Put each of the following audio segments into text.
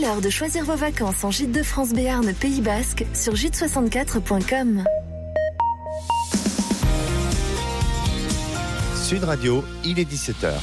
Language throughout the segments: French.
l'heure de choisir vos vacances en gîte de France Béarn Pays Basque sur gîte64.com. Sud Radio, il est 17h.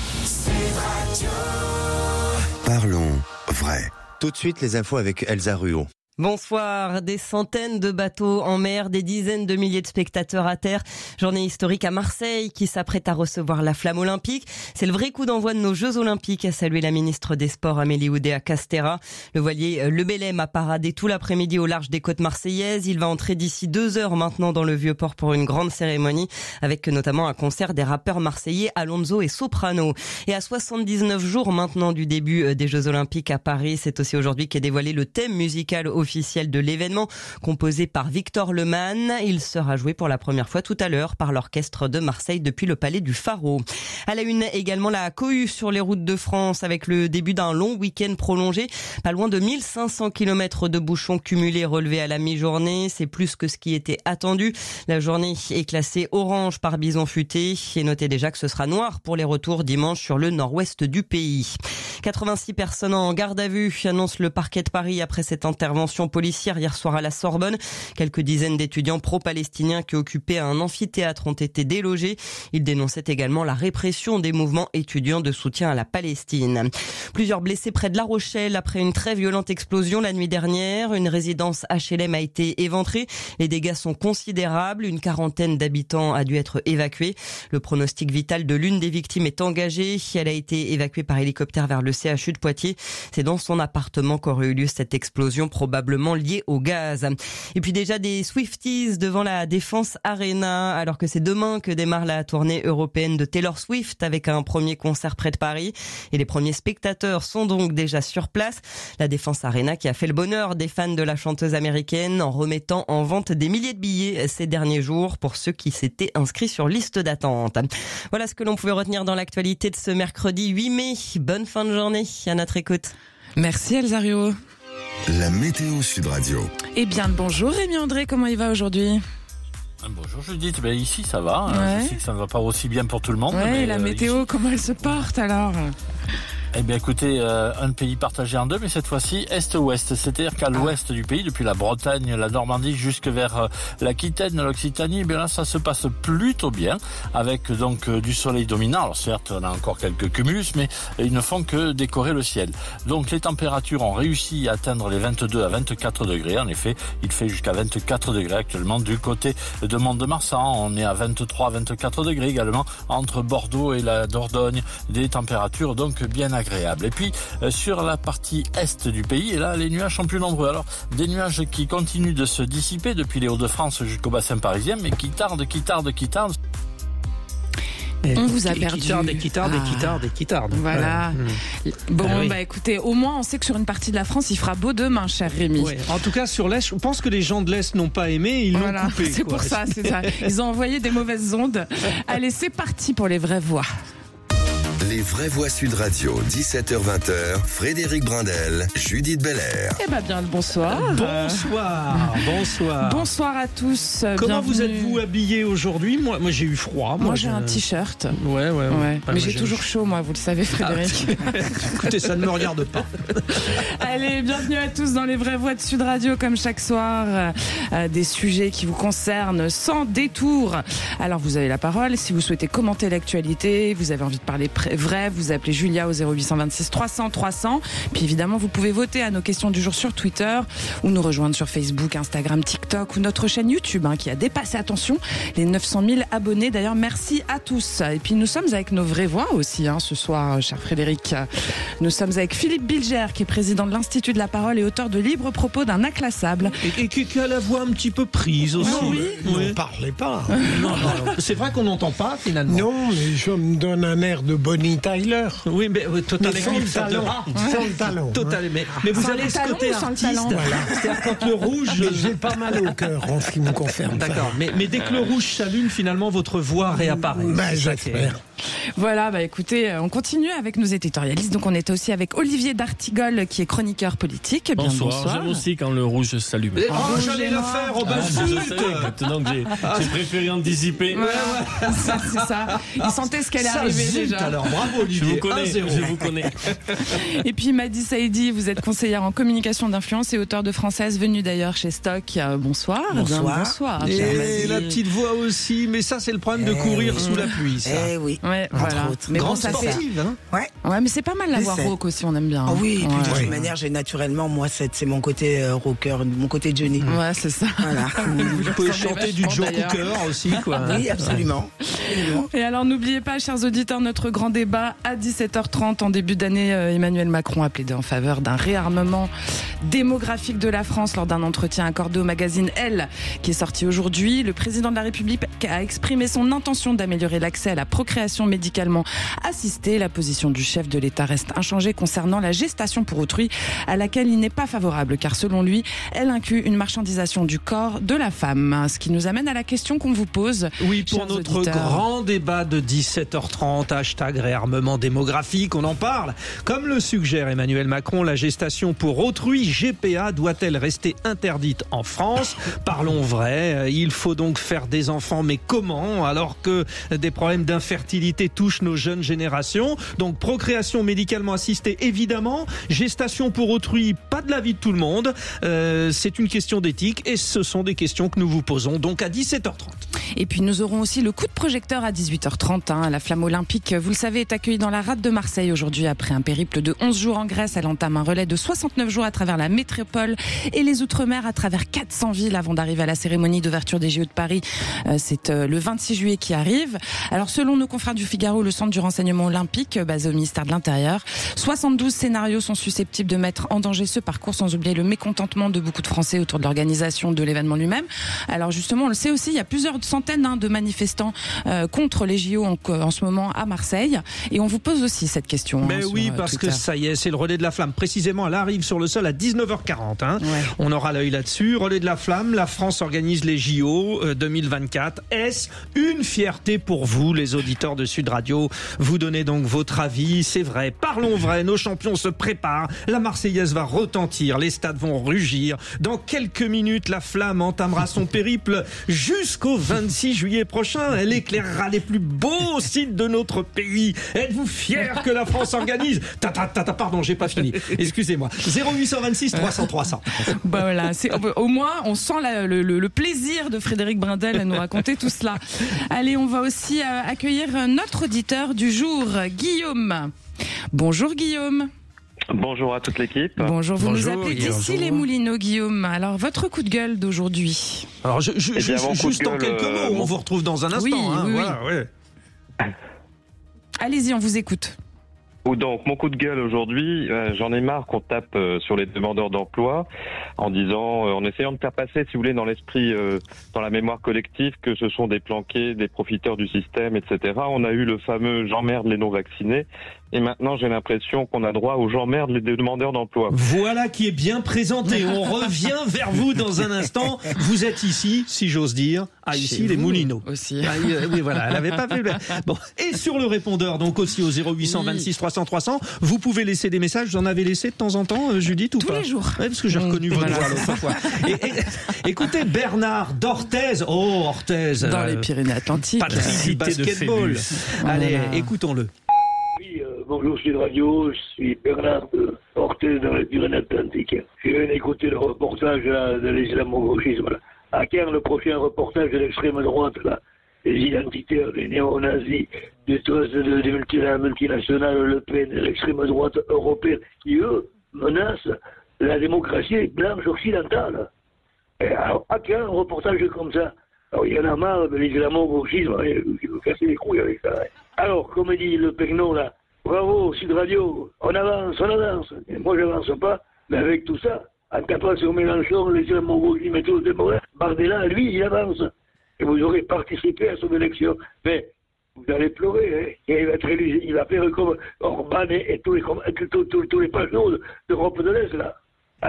Parlons vrai. Tout de suite, les infos avec Elsa Ruot. Bonsoir. Des centaines de bateaux en mer, des dizaines de milliers de spectateurs à terre. Journée historique à Marseille qui s'apprête à recevoir la flamme olympique. C'est le vrai coup d'envoi de nos Jeux Olympiques, a salué la ministre des Sports Amélie Oudéa-Castéra. Le voilier Le Bélem a paradé tout l'après-midi au large des côtes marseillaises. Il va entrer d'ici 2 heures maintenant dans le Vieux-Port pour une grande cérémonie avec notamment un concert des rappeurs marseillais Alonso et Soprano. Et à 79 jours maintenant du début des Jeux Olympiques à Paris, c'est aussi aujourd'hui qu'est dévoilé le thème musical officiel de l'événement, composé par Victor Lemann. Il sera joué pour la première fois tout à l'heure par l'orchestre de Marseille depuis le palais du Pharaon. À la une également, la cohue sur les routes de France avec le début d'un long week-end prolongé. Pas loin de 1500 km de bouchons cumulés relevés à la mi-journée. C'est plus que ce qui était attendu. La journée est classée orange par Bison Futé. Et notez déjà que ce sera noir pour les retours dimanche sur le nord-ouest du pays. 86 personnes en garde à vue, annonce le parquet de Paris après cette intervention policière hier soir à la Sorbonne. Quelques dizaines d'étudiants pro-palestiniens qui occupaient un amphithéâtre ont été délogés. Ils dénonçaient également la répression des mouvements étudiants de soutien à la Palestine. Plusieurs blessés près de La Rochelle après une très violente explosion la nuit dernière. Une résidence HLM a été éventrée. Les dégâts sont considérables. Une quarantaine d'habitants a dû être évacués. Le pronostic vital de l'une des victimes est engagé. Elle a été évacuée par hélicoptère vers le CHU de Poitiers. C'est dans son appartement qu'aurait eu lieu cette explosion, probablement liée au gaz. Et puis déjà des Swifties devant la Défense Arena, alors que c'est demain que démarre la tournée européenne de Taylor Swift avec un premier concert près de Paris. Et les premiers spectateurs sont donc déjà sur place. La Défense Arena qui a fait le bonheur des fans de la chanteuse américaine en remettant en vente des milliers de billets ces derniers jours pour ceux qui s'étaient inscrits sur liste d'attente. Voilà ce que l'on pouvait retenir dans l'actualité de ce mercredi 8 mai. Bonne fin de journée à notre écoute. Merci Elsa Ruot. La météo Sud Radio. Eh bien, bonjour Rémi André, comment il va aujourd'hui ? Bonjour Judith, ici ça va, ouais. Je sais que ça ne va pas aussi bien pour tout le monde. Ouais, mais la météo, ici... comment elle se porte alors ? Eh bien écoutez, un pays partagé en deux, mais cette fois-ci est-ouest, c'est-à-dire qu'à l'ouest du pays, depuis la Bretagne, la Normandie, jusque vers l'Aquitaine, l'Occitanie, eh bien là ça se passe plutôt bien, avec donc du soleil dominant. Alors certes, on a encore quelques cumulus, mais ils ne font que décorer le ciel. Donc les températures ont réussi à atteindre les 22 à 24 degrés. En effet, il fait jusqu'à 24 degrés actuellement du côté de Mont-de-Marsan. On est à 23 à 24 degrés également entre Bordeaux et la Dordogne. Des températures donc bien agréable. Et puis sur la partie est du pays, et là les nuages sont plus nombreux. Alors des nuages qui continuent de se dissiper depuis les Hauts-de-France jusqu'au bassin parisien, mais qui tardent. On vous a perdu. Qui tarde. Voilà. Bon, écoutez, au moins on sait que sur une partie de la France, il fera beau demain, cher Rémi. Ouais. En tout cas, sur l'Est, je pense que les gens de l'Est n'ont pas aimé, ils l'ont coupé. C'est pour ça. Ils ont envoyé des mauvaises ondes. Allez, c'est parti pour les vraies voix. Les vraies voix Sud Radio, 17h-20h, Frédéric Brindel, Judith Belair. Eh bien, bonsoir. Bonsoir à tous. Comment bienvenue. vous êtes-vous habillés aujourd'hui ? Moi, j'ai eu froid. Moi, j'ai un t-shirt. Ouais. Mais j'ai toujours chaud, moi, vous le savez, Frédéric. Écoutez, ça ne me regarde pas. Allez, bienvenue à tous dans les vraies voix de Sud Radio, comme chaque soir. Des sujets qui vous concernent sans détour. Alors, vous avez la parole. Si vous souhaitez commenter l'actualité, vous avez envie de parler vrai, vous appelez Julia au 0826 300 300. Puis évidemment, vous pouvez voter à nos questions du jour sur Twitter ou nous rejoindre sur Facebook, Instagram, TikTok ou notre chaîne YouTube qui a dépassé, attention, les 900 000 abonnés. D'ailleurs, merci à tous. Et puis nous sommes avec nos vraies voix aussi ce soir, cher Frédéric. Nous sommes avec Philippe Bilger, qui est président de l'Institut de la Parole et auteur de Libre Propos d'un inclassable. Et qui a la voix un petit peu prise aussi. Ne parlez pas. Non. C'est vrai qu'on n'entend pas finalement. Non, mais je me donne un air de Bonnie Tyler. Oui, mais totalement. Sans le talent. Totalement. Mais vous avez ce côté artiste. Voilà. C'est-à-dire quand le rouge... J'ai pas mal au cœur en ce qui me concerne. D'accord. Mais dès que le rouge s'allume, finalement, votre voix réapparaît. J'espère. Voilà, écoutez, on continue avec nos éditorialistes. Donc on était aussi avec Olivier D'Artigol, qui est chroniqueur politique. Bien bonsoir. J'aime aussi quand le rouge s'allume. J'allais le faire, maintenant que j'ai préféré anticiper. C'est ça. Il sentait ce qu'elle est arrivée déjà. Alors, bravo Olivier. Je vous connais. Et puis Madi Saïdi, vous êtes conseillère en communication d'influence et auteur de Française, venue d'ailleurs chez Stock. Bonsoir. Bonsoir. Et la petite voix aussi, mais ça c'est le problème de courir sous la pluie. Ça. Oui. Ouais, voilà. Mais grande sportive, hein. Ouais, mais c'est pas mal la voix rauque aussi, on aime bien. Oh oui, et puis de toute manière, j'ai naturellement, moi, c'est mon côté rocker, mon côté Johnny. Ouais, c'est ça. Voilà. Vous pouvez chanter du Joe Cooker aussi, quoi. Oui, absolument. Et alors, n'oubliez pas, chers auditeurs, notre grand débat à 17h30 en début d'année. Emmanuel Macron a plaidé en faveur d'un réarmement démographique de la France lors d'un entretien accordé au magazine Elle, qui est sorti aujourd'hui. Le président de la République a exprimé son intention d'améliorer l'accès à la procréation médicalement assistée. La position du chef de l'État reste inchangée concernant la gestation pour autrui, à laquelle il n'est pas favorable, car selon lui, elle inclut une marchandisation du corps de la femme. Ce qui nous amène à la question qu'on vous pose. Oui, pour notre grand débat de 17h30, hashtag réarmement démographique, on en parle. Comme le suggère Emmanuel Macron, la gestation pour autrui, GPA, doit-elle rester interdite en France? Parlons vrai, il faut donc faire des enfants, mais comment? Alors que des problèmes d'infertilité touchent nos jeunes générations. Donc procréation médicalement assistée, évidemment. Gestation pour autrui, pas de l'avis de tout le monde. C'est une question d'éthique et ce sont des questions que nous vous posons donc à 17h30. Et puis nous aurons aussi le coup de projecteur à 18h30. La flamme olympique, vous le savez, est accueillie dans la rade de Marseille aujourd'hui après un périple de 11 jours en Grèce. Elle entame un relais de 69 jours à travers la métropole et les Outre-mer à travers 400 villes avant d'arriver à la cérémonie d'ouverture des JO de Paris. C'est le 26 juillet qui arrive. Alors selon nos confrères du Figaro, le centre du renseignement olympique basé au ministère de l'Intérieur, 72 scénarios sont susceptibles de mettre en danger ce parcours, sans oublier le mécontentement de beaucoup de Français autour de l'organisation de l'événement lui-même. Alors justement, on le sait aussi, il y a plusieurs centaines de manifestants contre les JO en ce moment à Marseille. Et on vous pose aussi cette question. Mais oui, parce que ça y est, c'est le relais de la flamme. Précisément, elle arrive sur le sol à 19h40. Ouais. On aura l'œil là-dessus. Relais de la flamme, la France organise les JO 2024. Est-ce une fierté pour vous, les auditeurs de Sud Radio? Vous donnez donc votre avis. C'est vrai, parlons vrai, nos champions se préparent. La Marseillaise va retentir, les stades vont rugir. Dans quelques minutes, la flamme entamera son périple jusqu'au 26 juillet prochain. Elle éclairera les plus beaux sites de notre pays. Êtes-vous fiers que la France organise? Pardon, j'ai pas fini. Excusez-moi. 0826 300 300. Bah voilà, au moins on sent le plaisir de Frédéric Brindel à nous raconter tout cela. Allez, on va aussi accueillir notre auditeur du jour, Guillaume. Bonjour Guillaume. Bonjour à toute l'équipe. Bonjour, vous nous appelez d'ici les Moulineaux, Guillaume. Alors, votre coup de gueule d'aujourd'hui? Alors, juste en quelques mots, on vous retrouve dans un instant. Oui, hein, oui, voilà, oui. Ouais. Allez-y, on vous écoute. Donc, mon coup de gueule aujourd'hui, j'en ai marre qu'on tape sur les demandeurs d'emploi en disant, en essayant de faire passer, si vous voulez, dans l'esprit, dans la mémoire collective, que ce sont des planqués, des profiteurs du système, etc. On a eu le fameux « j'emmerde les non-vaccinés ». Et maintenant, j'ai l'impression qu'on a droit aux j'emmerde les demandeurs d'emploi. Voilà qui est bien présenté. On revient vers vous dans un instant. Vous êtes ici, si j'ose dire, ici les Moulineaux. Aussi. Oui, voilà, elle avait pas fait. Bon, et sur le répondeur, donc aussi au 0826 300 300, vous pouvez laisser des messages. Vous en avez laissé de temps en temps, Judith, ou tous pas? les jours. Ouais, parce que j'ai reconnu votre voix l'autre fois. Écoutez, Bernard d'Orthez. Oh, Orthez. Dans les Pyrénées-Atlantiques. Patrice du basketball. Allez, écoutons-le. Bonjour Sud Radio, je suis Bernard Orthez dans les Pyrénées-Atlantiques. Je viens d'écouter le reportage de l'islamo-gauchisme. À quand le prochain reportage de l'extrême droite, là, des identitaires, des néo-nazis, des trusts des multinationales Le Pen, de l'extrême droite européenne, qui eux menacent la démocratie blanche occidentale. Et alors, à quand un reportage comme ça? Alors, il y en a marre de l'islamo-gauchisme, il veut casser les couilles avec ça. Alors, comme dit le Pegno, là, bravo, Sud Radio, on avance. Et moi, j'avance pas, mais avec tout ça, en tapant sur Mélenchon, les islamo-gauchistes et tous les démocrates, Bardella, lui, il avance. Et vous aurez participé à son élection. Mais vous allez pleurer, hein. Et il va être élu, il va faire comme Orban et tous les patrons d'Europe de l'Est, là. Allez,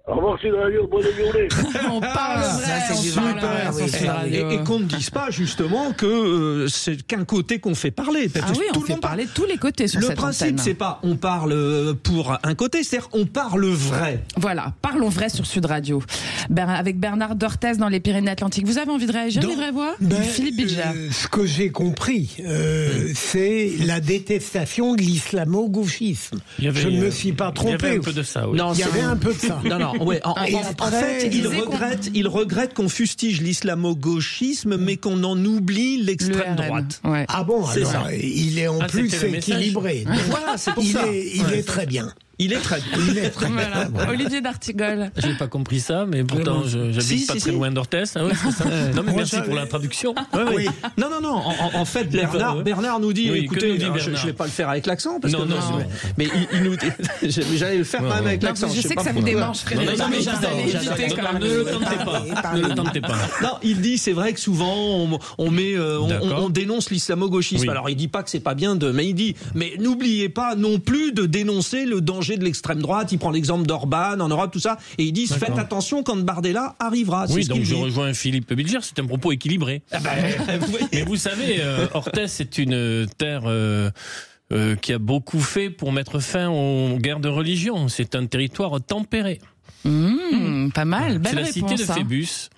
Au revoir Sud Radio, bonne journée. On parle vrai, ça, c'est on parle super, vrai oui. sur Sud Radio. Et qu'on ne dise pas justement que c'est qu'un côté qu'on fait parler. Ah oui, on fait parler de tous les côtés sur le cette principe, antenne. c'est pas on parle pour un côté, c'est-à-dire on parle vrai. Voilà, parlons vrai sur Sud Radio. Avec Bernard Dortès dans les Pyrénées-Atlantiques. Vous avez envie de réagir, les vraies voix? Philippe Bilger. Ce que j'ai compris, c'est la détestation de l'islamo-gauchisme. Je ne me suis pas trompé. Il y avait un peu de ça, oui. Non, Il y avait un peu de ça. Non, ouais. En fait, il regrette qu'on fustige l'islamo-gauchisme, mais qu'on en oublie l'extrême droite. Ouais. Ah bon, C'est alors ça. il est en plus c'était le message. équilibré. Voilà, c'est pour ça. Il est très bien. Il est très bien. Il est très bien. Voilà. Olivier d'Artigol. J'ai pas compris ça, mais pourtant j'habite pas très loin d'Orthès. Ah ouais, c'est ça. Non mais merci pour la traduction. Oui. Non. En fait, Bernard nous dit, Oui, écoutez, que nous dit alors, Bernard je vais pas le faire avec l'accent, parce Non, que non. mais il nous dit, j'allais le faire quand même avec Non, l'accent. je sais pas que ça vous pourquoi. démange, Frédéric. Non, mais Vous allez éviter quand même. ne le tentez pas. Ne le tentez pas. Non, il dit, c'est vrai que souvent on dénonce l'islamo-gauchisme. Oui. Alors il dit pas que c'est pas bien mais il dit, mais n'oubliez pas non plus de dénoncer le danger de l'extrême droite. Il prend l'exemple d'Orban en Europe, tout ça, et ils disent faites attention quand Bardella arrivera. Oui, donc je rejoins Philippe Bilger, c'est un propos équilibré. Mais vous savez, Orthès c'est une terre qui a beaucoup fait pour mettre fin aux guerres de religion. C'est un territoire tempéré. Pas mal, belle C'est la réponse. cité de Phébus.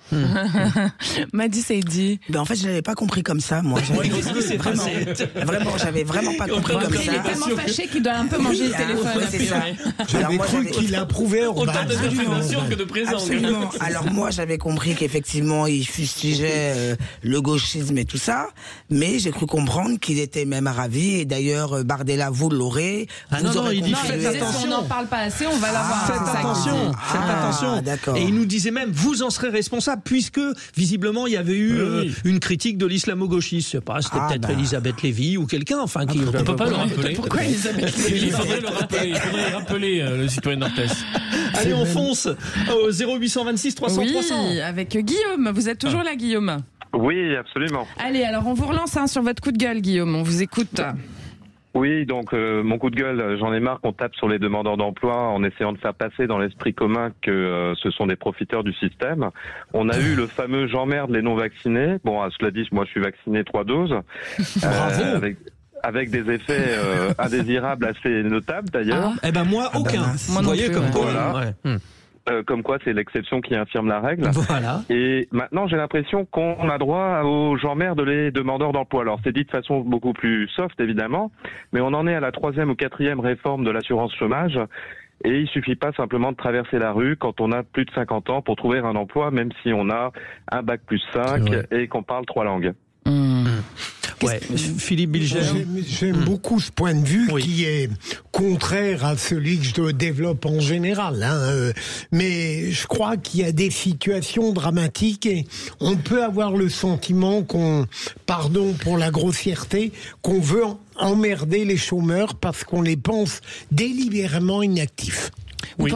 Madi Seydi. En fait, je l'avais pas compris comme ça, moi. Vraiment, j'avais vraiment pas compris comme Il est ça. tellement fâché qu'il doit un peu manger le téléphone. Ouais, c'est ça. J'avais cru qu'il approuvait Orban. Autant d'interprétation que de présence. Absolument. Alors moi, j'avais compris qu'effectivement, il fustigeait le gauchisme et tout ça, mais j'ai cru comprendre qu'il était même ravi. Et d'ailleurs, Bardella, vous l'aurez. Non, il dit Non, il faites disait, si on attention. n'en parle pas assez, on va l'avoir. Faites C'est ça qu'il attention, dit. faites attention. D'accord. Et il nous disait même, vous en serez responsable, puisque visiblement il y avait eu une critique de l'islamo-gauchisme. Je sais pas, c'était peut-être Elisabeth Lévy ou quelqu'un, enfin qui. On peut pas le rappeler. Pourquoi Elisabeth Lévy? Il faudrait le rappeler. Il faudrait rappeler le citoyen d'Orthès. Allez, on fonce au 0826 300 Oui, 300. avec Guillaume. Vous êtes toujours là, Guillaume? Oui, absolument. Allez, alors on vous relance sur votre coup de gueule, Guillaume. On vous écoute. Oui, donc mon coup de gueule, j'en ai marre qu'on tape sur les demandeurs d'emploi en essayant de faire passer dans l'esprit commun que ce sont des profiteurs du système. On a eu le fameux j'emmerde les non-vaccinés. Bon, cela dit, moi je suis vacciné 3 doses. Bravo. Avec des effets indésirables assez notables d'ailleurs. Eh ben moi, aucun. Moi Vous non voyez plus, comme ouais. quoi. Voilà. Comme quoi c'est l'exception qui infirme la règle. Voilà. Et maintenant j'ai l'impression qu'on a droit aux j'emmerde les demandeurs d'emploi. Alors c'est dit de façon beaucoup plus soft évidemment, mais on en est à la 3e ou 4e réforme de l'assurance chômage. Et il suffit pas simplement de traverser la rue quand on a plus de 50 ans pour trouver un emploi, même si on a un bac plus 5 et qu'on parle 3 langues. Ouais, Philippe Bilger. J'aime beaucoup ce point de vue qui est contraire à celui que je développe en général. Mais je crois qu'il y a des situations dramatiques et on peut avoir le sentiment pardon pour la grossièreté, qu'on veut emmerder les chômeurs parce qu'on les pense délibérément inactifs. Oui,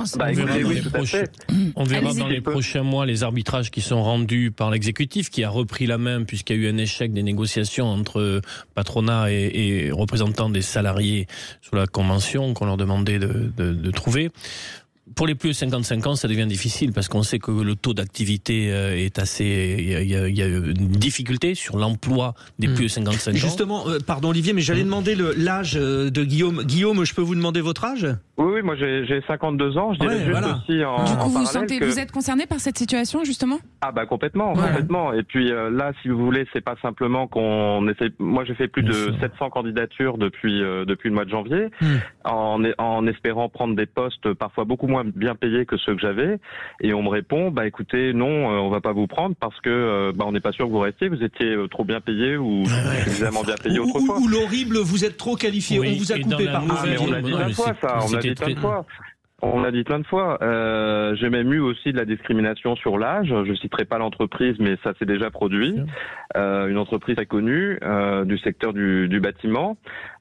on verra dans les peu. prochains mois les arbitrages qui sont rendus par l'exécutif qui a repris la main puisqu'il y a eu un échec des négociations entre patronat et représentants des salariés sur la convention qu'on leur demandait de trouver. Pour les plus de 55 ans, ça devient difficile parce qu'on sait que le taux d'activité est assez... Il y a une difficulté sur l'emploi des plus de 55 ans. Justement, pardon Olivier, mais j'allais demander l'âge de Guillaume. Guillaume, je peux vous demander votre âge ? Oui, moi j'ai 52 ans, je dirais juste aussi en Du coup, parallèle vous êtes concerné par cette situation, justement ? Ah bah complètement. Et puis là, si vous voulez, c'est pas simplement qu'on essaie... Moi, j'ai fait plus de 700 candidatures depuis le mois de janvier, en espérant prendre des postes parfois beaucoup moins bien payés que ceux que j'avais. Et on me répond, bah écoutez, non, on va pas vous prendre parce que on n'est pas sûr que vous restiez, vous étiez trop bien payé ou suffisamment bien payé autrefois. Ou l'horrible, vous êtes trop qualifié, on vous a coupé par mais on l'a dit plein de fois, ça. On l'a dit plein de fois. On l'a dit plein de fois. J'ai même eu aussi de la discrimination sur l'âge. Je citerai pas l'entreprise, mais ça s'est déjà produit. Une entreprise très connue du secteur du bâtiment.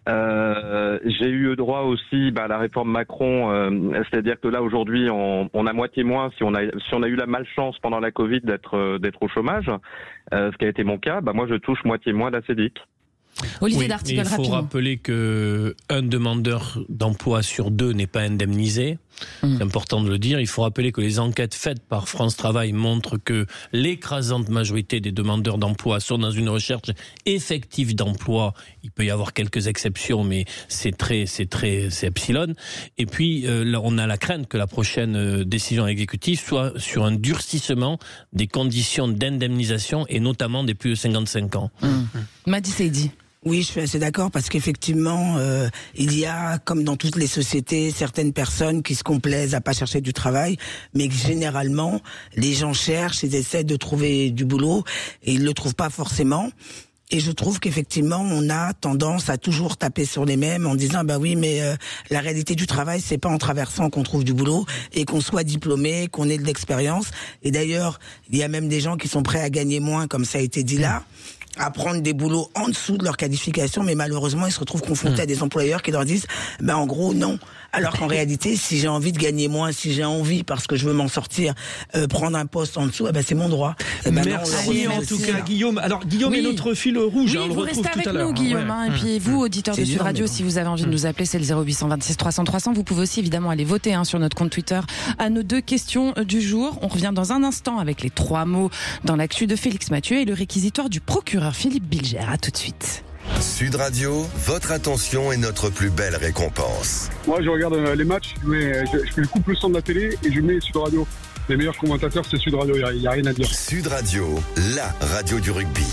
J'ai eu droit aussi à la réforme Macron, c'est-à-dire que là aujourd'hui on a moitié moins si on a eu la malchance pendant la Covid d'être au chômage, ce qui a été mon cas. Moi je touche moitié moins d'ACDIC. Olivier Oui, D'Artigol, il faut rapidement. rappeler qu'un demandeur d'emploi sur 2 n'est pas indemnisé. C'est important de le dire. Il faut rappeler que les enquêtes faites par France Travail montrent que l'écrasante majorité des demandeurs d'emploi sont dans une recherche effective d'emploi. Il peut y avoir quelques exceptions, mais c'est epsilon. Et puis, là, on a la crainte que la prochaine décision exécutive soit sur un durcissement des conditions d'indemnisation et notamment des plus de 55 ans. Madi Seydi. Oui, je suis assez d'accord parce qu'effectivement, il y a, comme dans toutes les sociétés, certaines personnes qui se complaisent à pas chercher du travail, mais que généralement, les gens cherchent, ils essaient de trouver du boulot et ils le trouvent pas forcément. Et je trouve qu'effectivement, on a tendance à toujours taper sur les mêmes en disant bah oui, mais la réalité du travail, c'est pas en traversant qu'on trouve du boulot et qu'on soit diplômé, qu'on ait de l'expérience. Et d'ailleurs, il y a même des gens qui sont prêts à gagner moins, comme ça a été dit là, à prendre des boulots en dessous de leur qualification, mais malheureusement, ils se retrouvent confrontés à des employeurs qui leur disent ben en gros non. Alors qu'en réalité, si j'ai envie de gagner moins, si j'ai envie parce que je veux m'en sortir, prendre un poste en dessous, ben c'est mon droit. Merci en tout cas, Guillaume. Alors Guillaume est notre fil rouge, on le retrouve tout à l'heure. Nous, Guillaume, et puis vous, auditeurs de Sud Radio, si vous avez envie de nous appeler, c'est le 0826 300 300. Vous pouvez aussi évidemment aller voter sur notre compte Twitter à nos 2 questions du jour. On revient dans un instant avec les 3 mots dans l'actu de Félix Mathieu et le réquisitoire du procureur Philippe Bilger. À tout de suite. Sud Radio, votre attention est notre plus belle récompense. Moi, je regarde les matchs, je coupe le son de la télé et je mets Sud Radio. Les meilleurs commentateurs, c'est Sud Radio, il n'y a rien à dire. Sud Radio, la radio du rugby.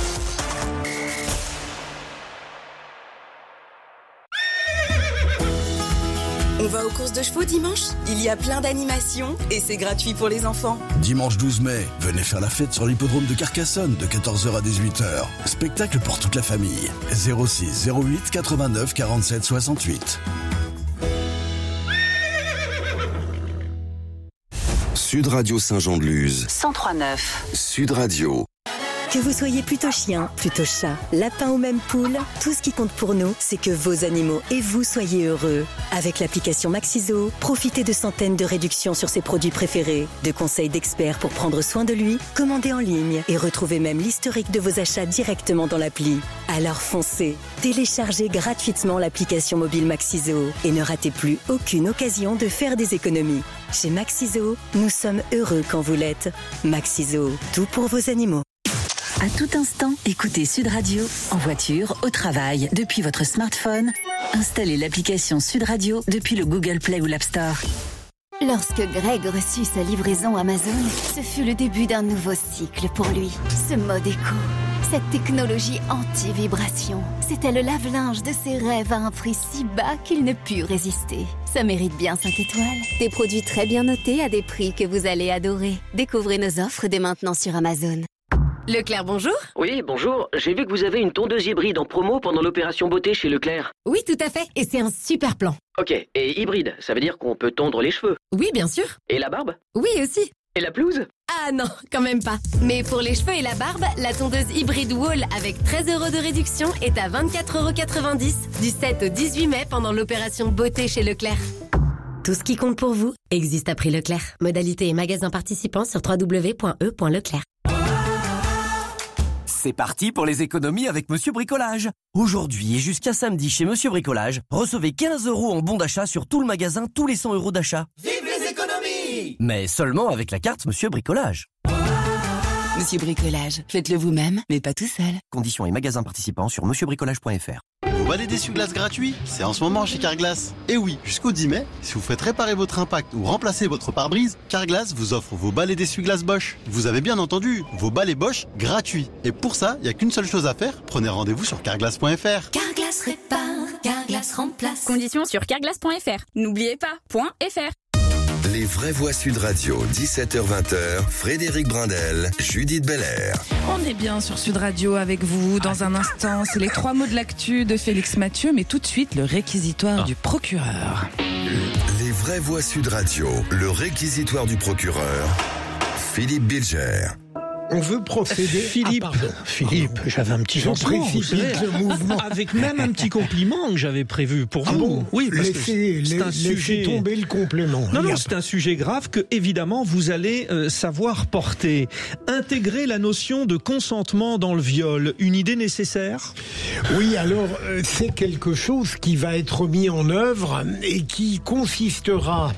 On va aux courses de chevaux dimanche? Il y a plein d'animations et c'est gratuit pour les enfants. Dimanche 12 mai, venez faire la fête sur l'hippodrome de Carcassonne de 14h à 18h. Spectacle pour toute la famille. 06 08 89 47 68. Sud Radio Saint-Jean-de-Luz. 103.9. Sud Radio. Que vous soyez plutôt chien, plutôt chat, lapin ou même poule, tout ce qui compte pour nous, c'est que vos animaux et vous soyez heureux. Avec l'application Maxizo, profitez de centaines de réductions sur ses produits préférés, de conseils d'experts pour prendre soin de lui, commandez en ligne et retrouvez même l'historique de vos achats directement dans l'appli. Alors foncez, téléchargez gratuitement l'application mobile Maxizo et ne ratez plus aucune occasion de faire des économies. Chez Maxizo, nous sommes heureux quand vous l'êtes. Maxizo, tout pour vos animaux. À tout instant, écoutez Sud Radio, en voiture, au travail, depuis votre smartphone. Installez l'application Sud Radio depuis le Google Play ou l'App Store. Lorsque Greg reçut sa livraison Amazon, ce fut le début d'un nouveau cycle pour lui. Ce mode éco, cette technologie anti-vibration, c'était le lave-linge de ses rêves à un prix si bas qu'il ne put résister. Ça mérite bien 5 étoiles. Des produits très bien notés à des prix que vous allez adorer. Découvrez nos offres dès maintenant sur Amazon. Leclerc, bonjour. Oui, bonjour. J'ai vu que vous avez une tondeuse hybride en promo pendant l'opération beauté chez Leclerc. Oui, tout à fait. Et c'est un super plan. Ok. Et hybride, ça veut dire qu'on peut tondre les cheveux? Oui, bien sûr. Et la barbe? Oui, aussi. Et la pelouse? Ah non, quand même pas. Mais pour les cheveux et la barbe, la tondeuse hybride Wall avec 13 € de réduction est à 24,90 € du 7 au 18 mai pendant l'opération beauté chez Leclerc. Tout ce qui compte pour vous existe à prix Leclerc. Modalité et magasin participants sur www.e.leclerc. C'est parti pour les économies avec Monsieur Bricolage. Aujourd'hui et jusqu'à samedi chez Monsieur Bricolage, recevez 15 € en bon d'achat sur tout le magasin, tous les 100 € d'achat. Vive les économies! Mais seulement avec la carte Monsieur Bricolage. Monsieur Bricolage, faites-le vous-même, mais pas tout seul. Conditions et magasins participants sur monsieurbricolage.fr. Vous balais d'essuie-glace gratuit? C'est en ce moment chez Carglass. Et oui, jusqu'au 10 mai, si vous faites réparer votre impact ou remplacer votre pare-brise, Carglass vous offre vos balais d'essuie-glace Bosch. Vous avez bien entendu, vos balais Bosch gratuits. Et pour ça, il n'y a qu'une seule chose à faire, prenez rendez-vous sur carglass.fr. Carglass répare, Carglass remplace. Conditions sur carglass.fr. N'oubliez pas, .fr. Les vraies voix Sud Radio, 17h-20h, Frédéric Brindel, Judith Belair. On est bien sur Sud Radio avec vous. Dans un instant, c'est les 3 mots de l'actu de Félix Mathieu, mais tout de suite, le réquisitoire du procureur. Les vraies voix Sud Radio, le réquisitoire du procureur, Philippe Bilger. On veut procéder... Philippe, j'avais un petit lancement, vous savez, le mouvement. avec même un petit compliment que j'avais prévu pour vous. Bon, oui, parce que c'est un laissez sujet... tomber le complément. Non, c'est un sujet grave que, évidemment, vous allez savoir porter. Intégrer la notion de consentement dans le viol, une idée nécessaire ? Oui, alors, c'est quelque chose qui va être mis en œuvre et qui consistera...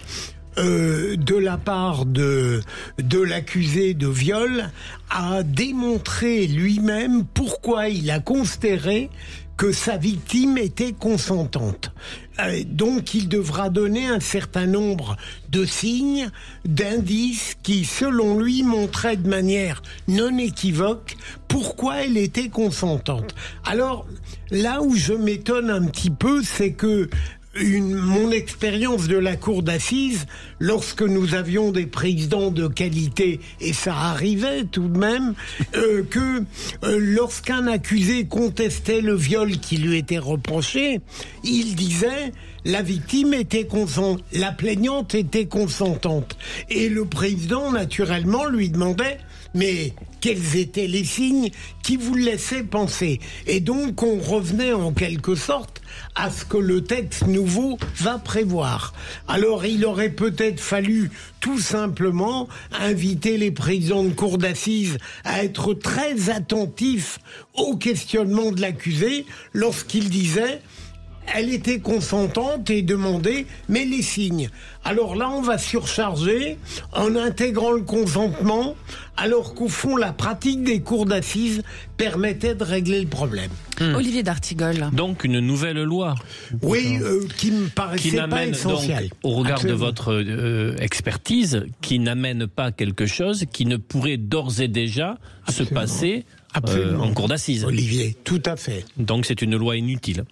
de la part de l'accusé de viol à démontrer lui-même pourquoi il a considéré que sa victime était consentante. Donc il devra donner un certain nombre de signes, d'indices qui, selon lui, montraient de manière non équivoque pourquoi elle était consentante. Alors, là où je m'étonne un petit peu, c'est que mon expérience de la cour d'assises, lorsque nous avions des présidents de qualité, et ça arrivait tout de même, que lorsqu'un accusé contestait le viol qui lui était reproché, il disait la victime était consentante, la plaignante était consentante. Et le président, naturellement, lui demandait mais quels étaient les signes qui vous laissaient penser? Et donc on revenait en quelque sorte à ce que le texte nouveau va prévoir. Alors il aurait peut-être fallu tout simplement inviter les présidents de cour d'assises à être très attentifs au questionnement de l'accusé lorsqu'il disait elle était consentante et demandait mais les signes. Alors là, on va surcharger en intégrant le consentement, alors qu'au fond, la pratique des cours d'assises permettait de régler le problème. Olivier d'Artigol. Donc une nouvelle loi. Oui, qui me paraissait pas essentielle. Donc, au regard de votre expertise, qui n'amène pas quelque chose qui ne pourrait d'ores et déjà se passer en cour d'assises. Olivier, tout à fait. Donc c'est une loi inutile.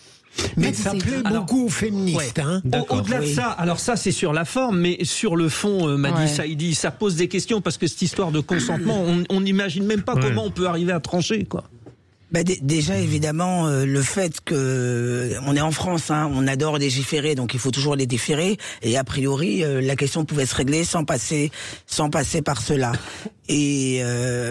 Mais ça plaît beaucoup aux féministes. Ouais, au-delà de ça, alors ça c'est sur la forme, mais sur le fond, Madi Saïdi, ça pose des questions parce que cette histoire de consentement, on n'imagine même pas comment on peut arriver à trancher, quoi. Bah déjà évidemment le fait que on est en France, on adore légiférer, donc il faut toujours les déférer. Et a priori la question pouvait se régler sans passer par cela. Et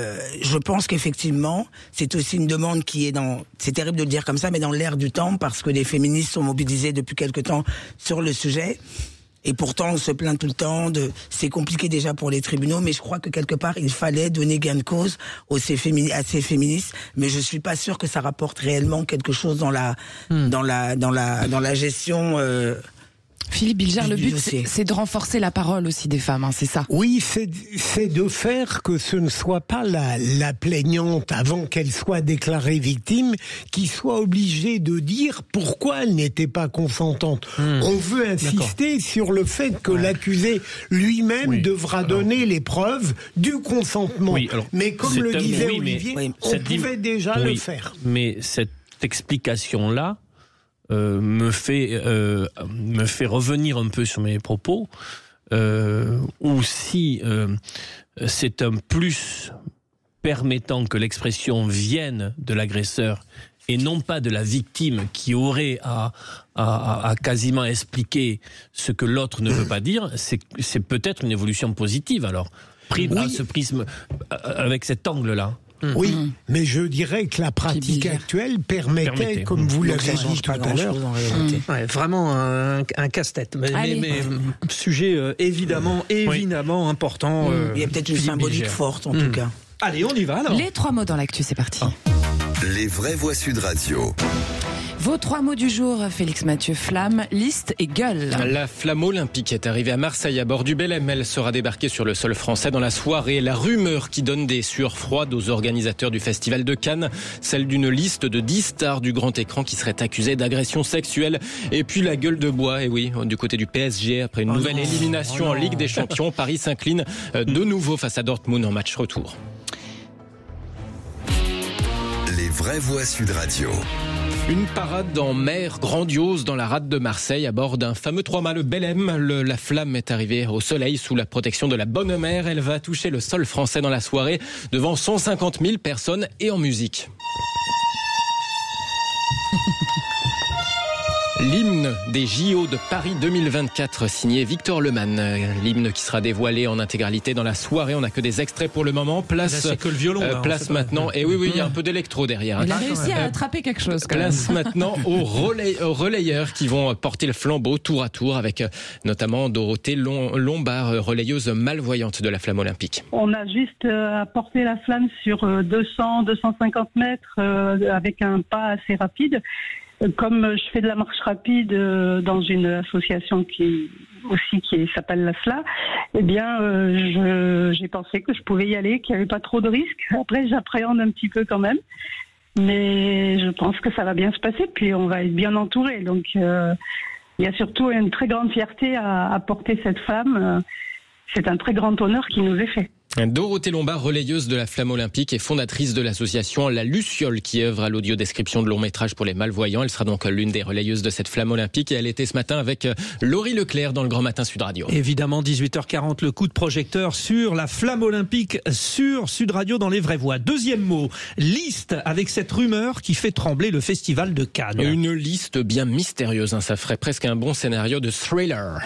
je pense qu'effectivement c'est aussi une demande qui est c'est terrible de le dire comme ça, mais dans l'air du temps, parce que les féministes sont mobilisées depuis quelque temps sur le sujet. Et pourtant, on se plaint tout le temps c'est compliqué déjà pour les tribunaux, mais je crois que quelque part, il fallait donner gain de cause à ces féministes, mais je suis pas sûr que ça rapporte réellement quelque chose dans la gestion, Philippe Bilger, le but, c'est de renforcer la parole aussi des femmes, c'est ça? Oui, c'est de faire que ce ne soit pas la plaignante, avant qu'elle soit déclarée victime, qui soit obligée de dire pourquoi elle n'était pas consentante. On veut insister sur le fait que l'accusé lui-même devra donner les preuves du consentement. Oui, alors, mais comme le disait Olivier, on pouvait déjà le faire. Mais cette explication-là, me fait revenir un peu sur mes propos, ou si c'est un plus permettant que l'expression vienne de l'agresseur et non pas de la victime qui aurait à quasiment expliquer ce que l'autre ne veut pas dire, c'est peut-être une évolution positive alors, pris à ce prisme, avec cet angle-là. Oui, mais je dirais que la pratique actuelle permettait, comme vous l'avez dit tout à l'heure, vraiment un casse-tête. Mais sujet évidemment important. Il y a peut-être une symbolique forte en tout cas. Allez, on y va alors. Les 3 mots dans l'actu, c'est parti. Les vraies voix Sud Radio. Vos 3 mots du jour, Félix Mathieu: flamme, liste et gueule. La flamme olympique est arrivée à Marseille à bord du Belém. Elle sera débarquée sur le sol français dans la soirée. La rumeur qui donne des sueurs froides aux organisateurs du Festival de Cannes, celle d'une liste de 10 stars du grand écran qui seraient accusées d'agression sexuelle. Et puis la gueule de bois, et oui, du côté du PSG, après une nouvelle élimination en Ligue des Champions, Paris s'incline de nouveau face à Dortmund en match retour. Les vraies voix Sud Radio. Une parade en mer grandiose dans la rade de Marseille à bord d'un fameux 3-mâts, le Belém. La flamme est arrivée au soleil sous la protection de la bonne mer. Elle va toucher le sol français dans la soirée devant 150 000 personnes et en musique. L'hymne des JO de Paris 2024 signé Victor Lemann. L'hymne qui sera dévoilé en intégralité dans la soirée. On n'a que des extraits pour le moment. Place, là, c'est que le violon, place maintenant. Et oui, il y a un peu d'électro derrière. Il a réussi à attraper quelque chose. Place maintenant aux relayeurs qui vont porter le flambeau tour à tour avec notamment Dorothée Lombard, relayeuse malvoyante de la flamme olympique. On a juste à porter la flamme sur 200-250 mètres avec un pas assez rapide. Comme je fais de la marche rapide dans une association qui s'appelle la SLA, eh bien, j'ai pensé que je pouvais y aller, qu'il n'y avait pas trop de risques. Après, j'appréhende un petit peu quand même, mais je pense que ça va bien se passer. Puis on va être bien entouré. Donc, il y a surtout une très grande fierté à porter cette flamme. C'est un très grand honneur qui nous est fait. Dorothée Lombard, relayeuse de la flamme olympique et fondatrice de l'association La Luciole qui œuvre à l'audio-description de longs métrages pour les malvoyants. Elle sera donc l'une des relayeuses de cette flamme olympique et elle était ce matin avec Laurie Leclerc dans le Grand Matin Sud Radio. Évidemment, 18h40, le coup de projecteur sur la flamme olympique sur Sud Radio dans les vraies voix. Deuxième mot, liste avec cette rumeur qui fait trembler le festival de Cannes. Une liste bien mystérieuse, ça ferait presque un bon scénario de thriller.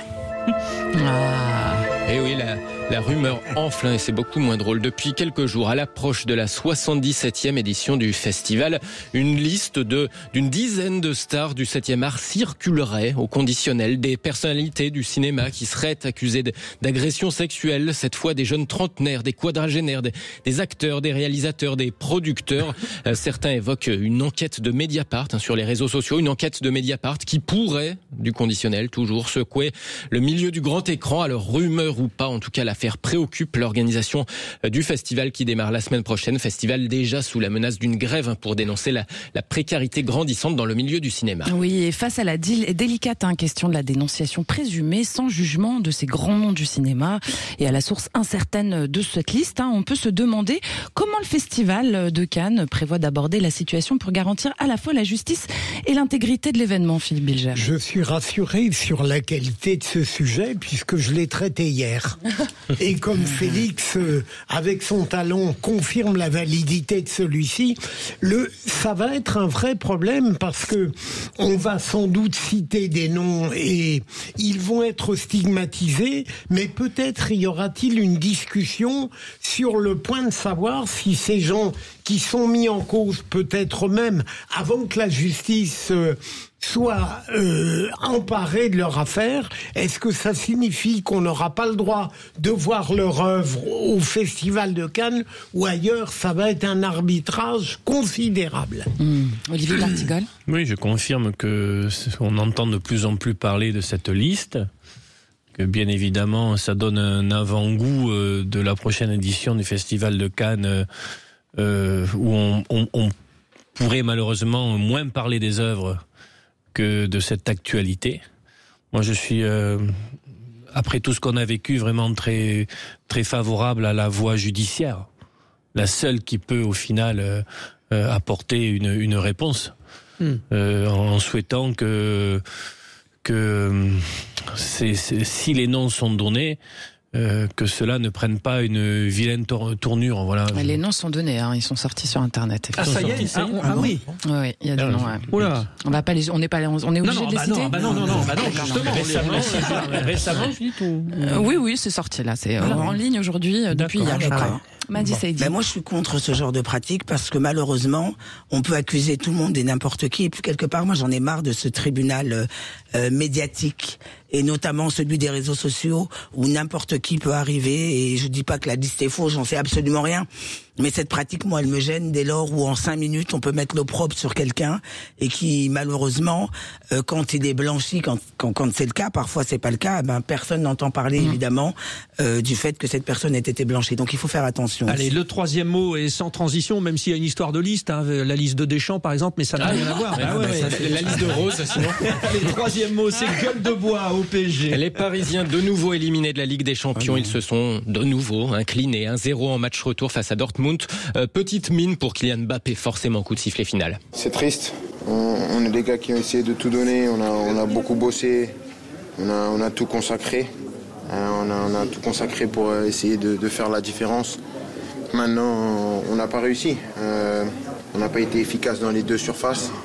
Et oui, la rumeur enfle et c'est beaucoup moins drôle. Depuis quelques jours, à l'approche de la 77e édition du festival, une liste d'une dizaine de stars du 7e art circulerait au conditionnel. Des personnalités du cinéma qui seraient accusées d'agressions sexuelles, cette fois des jeunes trentenaires, des quadragénaires, des acteurs, des réalisateurs, des producteurs. Certains évoquent une enquête de Mediapart sur les réseaux sociaux, une enquête de Mediapart qui pourrait, du conditionnel toujours, secouer le milieu du grand écran. Alors rumeur ou pas, en tout cas l'affaire préoccupe l'organisation du festival qui démarre la semaine prochaine. Festival déjà sous la menace d'une grève pour dénoncer la précarité grandissante dans le milieu du cinéma. Oui, et face à la délicate question de la dénonciation présumée sans jugement de ces grands noms du cinéma et à la source incertaine de cette liste, on peut se demander comment le festival de Cannes prévoit d'aborder la situation pour garantir à la fois la justice et l'intégrité de l'événement, Philippe Bilger. Je suis rassuré sur la qualité de ce sujet puisque je l'ai traité hier. Et comme Félix, avec son talent, confirme la validité de celui-ci, ça va être un vrai problème parce que on va sans doute citer des noms et ils vont être stigmatisés, mais peut-être y aura-t-il une discussion sur le point de savoir si ces gens qui sont mis en cause, peut-être même avant que la justice soit emparés de leur affaire, est-ce que ça signifie qu'on n'aura pas le droit de voir leur œuvre au Festival de Cannes ou ailleurs? Ça va être un arbitrage considérable. Olivier D'Artigol. Oui, je confirme qu'on entend de plus en plus parler de cette liste, que bien évidemment ça donne un avant-goût de la prochaine édition du Festival de Cannes où on pourrait malheureusement moins parler des œuvres que de cette actualité. Moi, je suis, après tout ce qu'on a vécu, vraiment très, très favorable à la voie judiciaire. La seule qui peut, au final, apporter une réponse. En souhaitant que si les noms sont donnés, que cela ne prenne pas une vilaine tournure. Voilà. Les noms sont donnés, ils sont sortis sur Internet. Ah, ça y est. Oui. Oui, il y a des noms. Oula. On va pas on est obligé de les citer. Non, justement. Récemment, je dis tout. Oui, c'est sorti là. C'est en ligne aujourd'hui depuis hier, je crois. Moi, je suis contre ce genre de pratique parce que malheureusement, on peut accuser tout le monde et n'importe qui. Et puis quelque part, moi, j'en ai marre de ce tribunal médiatique et notamment celui des réseaux sociaux où n'importe qui peut arriver. Et je dis pas que la liste est fausse, j'en sais absolument rien. Mais cette pratique, moi, elle me gêne dès lors où en 5 minutes, on peut mettre l'opprobre sur quelqu'un et qui, malheureusement, quand il est blanchi, quand c'est le cas, parfois c'est pas le cas, personne n'entend parler, évidemment, du fait que cette personne ait été blanchie. Donc il faut faire attention. Allez, le troisième mot est sans transition, même s'il y a une histoire de liste, la liste de Deschamps, par exemple, mais ça n'a rien à voir. La liste de Rose, sinon. Le troisième mot, c'est gueule de bois au PSG. Les Parisiens, de nouveau éliminés de la Ligue des Champions, ils se sont de nouveau inclinés 1-0 en match retour face à Dortmund. Petite mine pour Kylian Mbappé, forcément coup de sifflet final. C'est triste, on est des gars qui ont essayé de tout donner, on a beaucoup bossé, on a tout consacré, on a tout consacré pour essayer de faire la différence. Maintenant, on n'a pas réussi, on n'a pas été efficace dans les deux surfaces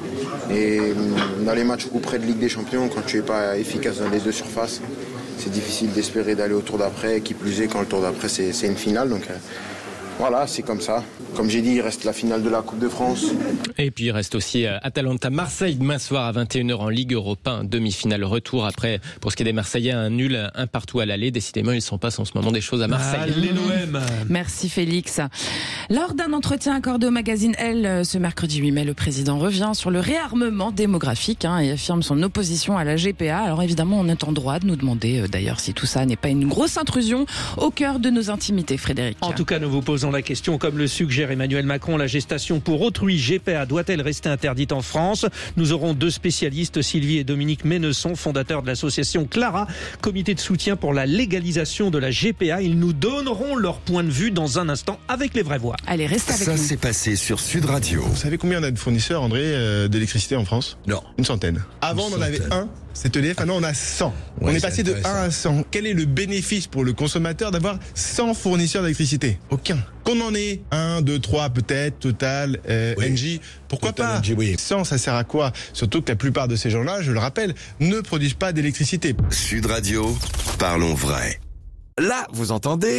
Et dans les matchs coup près de Ligue des Champions, quand tu n'es pas efficace dans les deux surfaces, c'est difficile d'espérer d'aller au tour d'après, qui plus est quand le tour d'après c'est une finale. Donc voilà, c'est comme ça. Comme j'ai dit, il reste la finale de la Coupe de France. Et puis il reste aussi Atalanta-Marseille demain soir à 21h en Ligue Europa, demi-finale retour. Après, pour ce qui est des Marseillais, un nul, un partout à l'aller. Décidément, il s'en passe en ce moment des choses à Marseille. Allez l'OM. Merci Félix. Lors d'un entretien accordé au magazine Elle ce mercredi 8 mai, le président revient sur le réarmement démographique et affirme son opposition à la GPA. Alors évidemment, on est en droit de nous demander d'ailleurs si tout ça n'est pas une grosse intrusion au cœur de nos intimités, Frédéric. En tout cas, nous vous posons la question, comme le suggère Emmanuel Macron, la gestation pour autrui GPA doit-elle rester interdite en France? Nous aurons deux spécialistes, Sylvie et Dominique Ménesson, fondateurs de l'association Clara, comité de soutien pour la légalisation de la GPA. Ils nous donneront leur point de vue dans un instant avec les vraies voix. Allez, restez avec nous. Ça s'est passé sur Sud Radio. Vous savez combien on a de fournisseurs, André, d'électricité en France? Non. Une centaine. Avant, on en avait un. C'était EDF, maintenant on a 100. On est passé de 1 à 100. Quel est le bénéfice pour le consommateur d'avoir 100 fournisseurs d'électricité? Aucun. Qu'on en ait 1, 2, 3 peut-être, Total, Engie, pourquoi pas? 100, ça sert à quoi? Surtout que la plupart de ces gens-là, je le rappelle, ne produisent pas d'électricité. Sud Radio, parlons vrai. Là, vous entendez?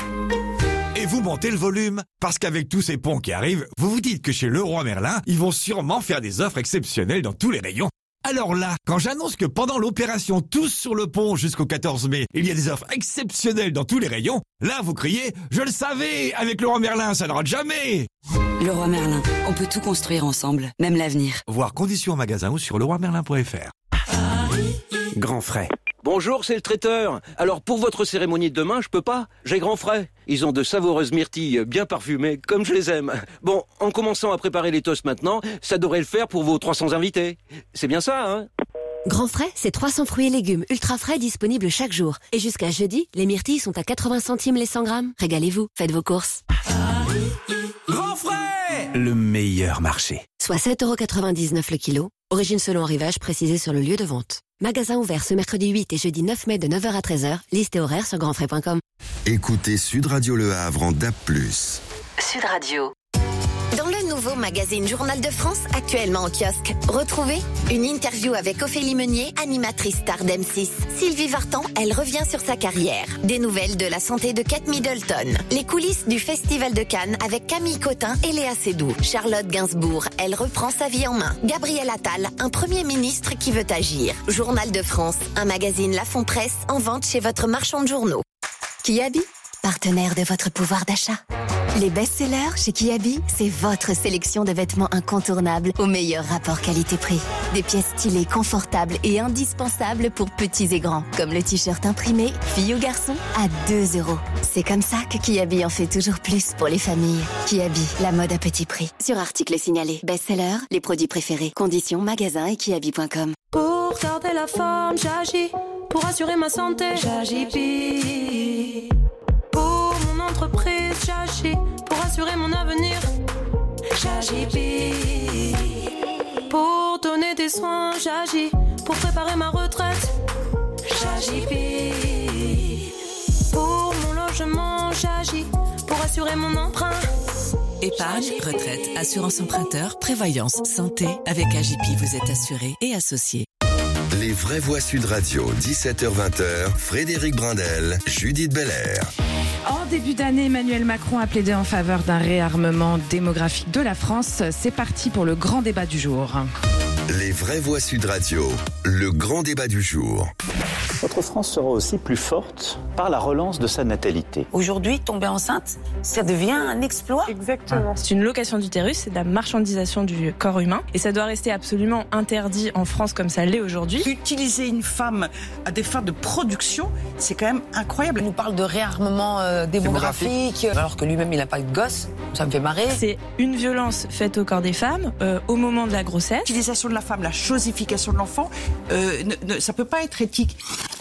Et vous montez le volume, parce qu'avec tous ces ponts qui arrivent, vous vous dites que chez Leroy Merlin, ils vont sûrement faire des offres exceptionnelles dans tous les rayons. Alors là, quand j'annonce que pendant l'opération Tous sur le pont jusqu'au 14 mai, il y a des offres exceptionnelles dans tous les rayons, là vous criez « Je le savais, avec Leroy Merlin, ça ne rate jamais !» Leroy Merlin, on peut tout construire ensemble, même l'avenir. Voir conditions en magasin ou sur leroymerlin.fr. Grand frais. Bonjour, c'est le traiteur. Alors pour votre cérémonie de demain, je peux pas. J'ai grand frais. Ils ont de savoureuses myrtilles bien parfumées, comme je les aime. Bon, en commençant à préparer les toasts maintenant, ça devrait le faire pour vos 300 invités. C'est bien ça, hein? Grand frais, c'est 300 fruits et légumes ultra frais disponibles chaque jour. Et jusqu'à jeudi, les myrtilles sont à 80 centimes les 100 grammes. Régalez-vous, faites vos courses. Grand frais! Le meilleur marché. Soit 7,99€ le kilo. Origine selon arrivage précisée sur le lieu de vente. Magasin ouvert ce mercredi 8 et jeudi 9 mai de 9h à 13h. Liste et horaire sur grandfrais.com. Écoutez Sud Radio Le Havre en DAB+. Sud Radio. Dans le nouveau magazine Journal de France, actuellement en kiosque, retrouvez une interview avec Ophélie Meunier, animatrice star d'M6. Sylvie Vartan, elle revient sur sa carrière. Des nouvelles de la santé de Kate Middleton. Les coulisses du Festival de Cannes avec Camille Cotin et Léa Seydoux. Charlotte Gainsbourg, elle reprend sa vie en main. Gabriel Attal, un premier ministre qui veut agir. Journal de France, un magazine La Fond Presse en vente chez votre marchand de journaux. Kiabi, partenaire de votre pouvoir d'achat. Les best-sellers chez Kiabi, c'est votre sélection de vêtements incontournables au meilleur rapport qualité-prix. Des pièces stylées, confortables et indispensables pour petits et grands, comme le t-shirt imprimé, fille ou garçon, à 2€. C'est comme ça que Kiabi en fait toujours plus pour les familles. Kiabi, la mode à petit prix. Sur article signalé. Best-sellers, les produits préférés. Conditions, magasin et kiabi.com. Pour garder la forme, j'agis. Pour assurer ma santé, j'agis pire. Pour mon entreprise, j'agis. Pour assurer mon avenir, j'agis pire. Pour donner des soins, j'agis. Pour préparer ma retraite, j'agis pire. Pour mon logement, j'agis. Pour assurer mon emprunt. Épargne, retraite, assurance emprunteur, prévoyance, santé. Avec AGP, vous êtes assuré et associé. Les vraies voix Sud Radio, 17h-20h, Frédéric Brindel, Judith Belair. En début d'année, Emmanuel Macron a plaidé en faveur d'un réarmement démographique de la France. C'est parti pour le grand débat du jour. Les vraies voix Sud Radio, le grand débat du jour. Notre France sera aussi plus forte par la relance de sa natalité. Aujourd'hui, tomber enceinte, ça devient un exploit. Exactement. C'est une location d'utérus, c'est de la marchandisation du corps humain. Et ça doit rester absolument interdit en France comme ça l'est aujourd'hui. Utiliser une femme à des fins de production, c'est quand même incroyable. Il nous parle de réarmement démographique, alors que lui-même, il n'a pas de gosse. Ça me fait marrer. C'est une violence faite au corps des femmes au moment de la grossesse. L'utilisation de la femme, la chosification de l'enfant, ça peut pas être éthique.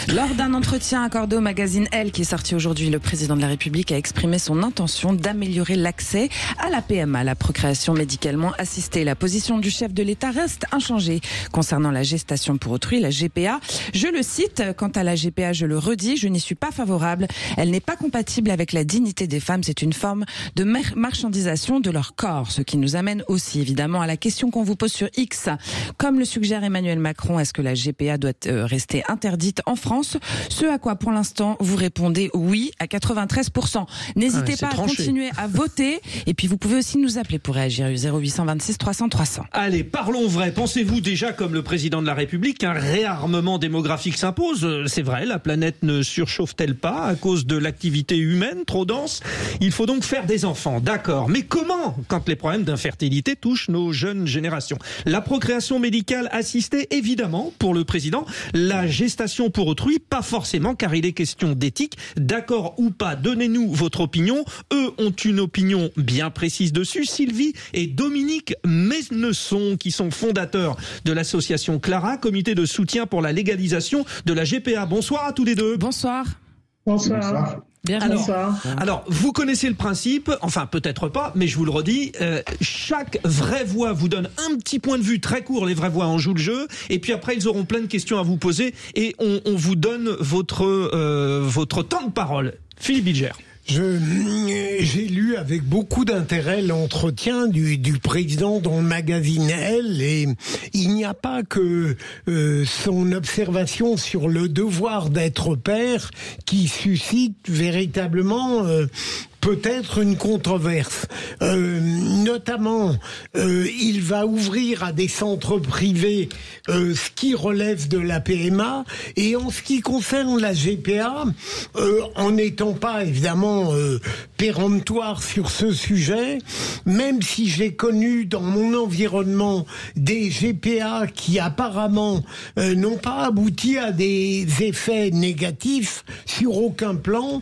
Lors d'un entretien accordé au magazine Elle, qui est sorti aujourd'hui, le président de la République a exprimé son intention d'améliorer l'accès à la PMA, la procréation médicalement assistée. La position du chef de l'État reste inchangée concernant la gestation pour autrui, la GPA. Je le cite, quant à la GPA, je le redis, je n'y suis pas favorable. Elle n'est pas compatible avec la dignité des femmes. C'est une forme de marchandisation de leur corps. Ce qui nous amène aussi, évidemment, à la question qu'on vous pose sur X. Comme le suggère Emmanuel Macron, est-ce que la GPA doit rester interdite en France? Ce à quoi, pour l'instant, vous répondez oui à 93%. N'hésitez pas à continuer à voter. Et puis, vous pouvez aussi nous appeler pour réagir. 0826 300 300. Allez, parlons vrai. Pensez-vous déjà, comme le président de la République, qu'un réarmement démographique s'impose? C'est vrai, la planète ne surchauffe-t-elle pas à cause de l'activité humaine trop dense? Il faut donc faire des enfants, d'accord. Mais comment, quand les problèmes d'infertilité touchent nos jeunes générations? La procréation médicale assistée, évidemment, pour le président. La gestation pour autrui, pas forcément, car il est question d'éthique. D'accord ou pas, donnez-nous votre opinion. Eux ont une opinion bien précise dessus. Sylvie et Dominique Mesnesson, qui sont fondateurs de l'association Clara, comité de soutien pour la légalisation de la GPA. Bonsoir à tous les deux. Bonsoir. Bonsoir. Alors, vous connaissez le principe, enfin peut-être pas, mais je vous le redis, chaque vraie voix vous donne un petit point de vue très court, les vraies voix en jouent le jeu, et puis après ils auront plein de questions à vous poser, et on vous donne votre temps de parole. Philippe Bilger. J'ai lu avec beaucoup d'intérêt l'entretien du président dans le magazine Elle, et il n'y a pas que son observation sur le devoir d'être père qui suscite véritablement peut-être une controverse. Notamment, il va ouvrir à des centres privés ce qui relève de la PMA, et en ce qui concerne la GPA, en n'étant pas évidemment péremptoire sur ce sujet, même si j'ai connu dans mon environnement des GPA qui apparemment n'ont pas abouti à des effets négatifs sur aucun plan,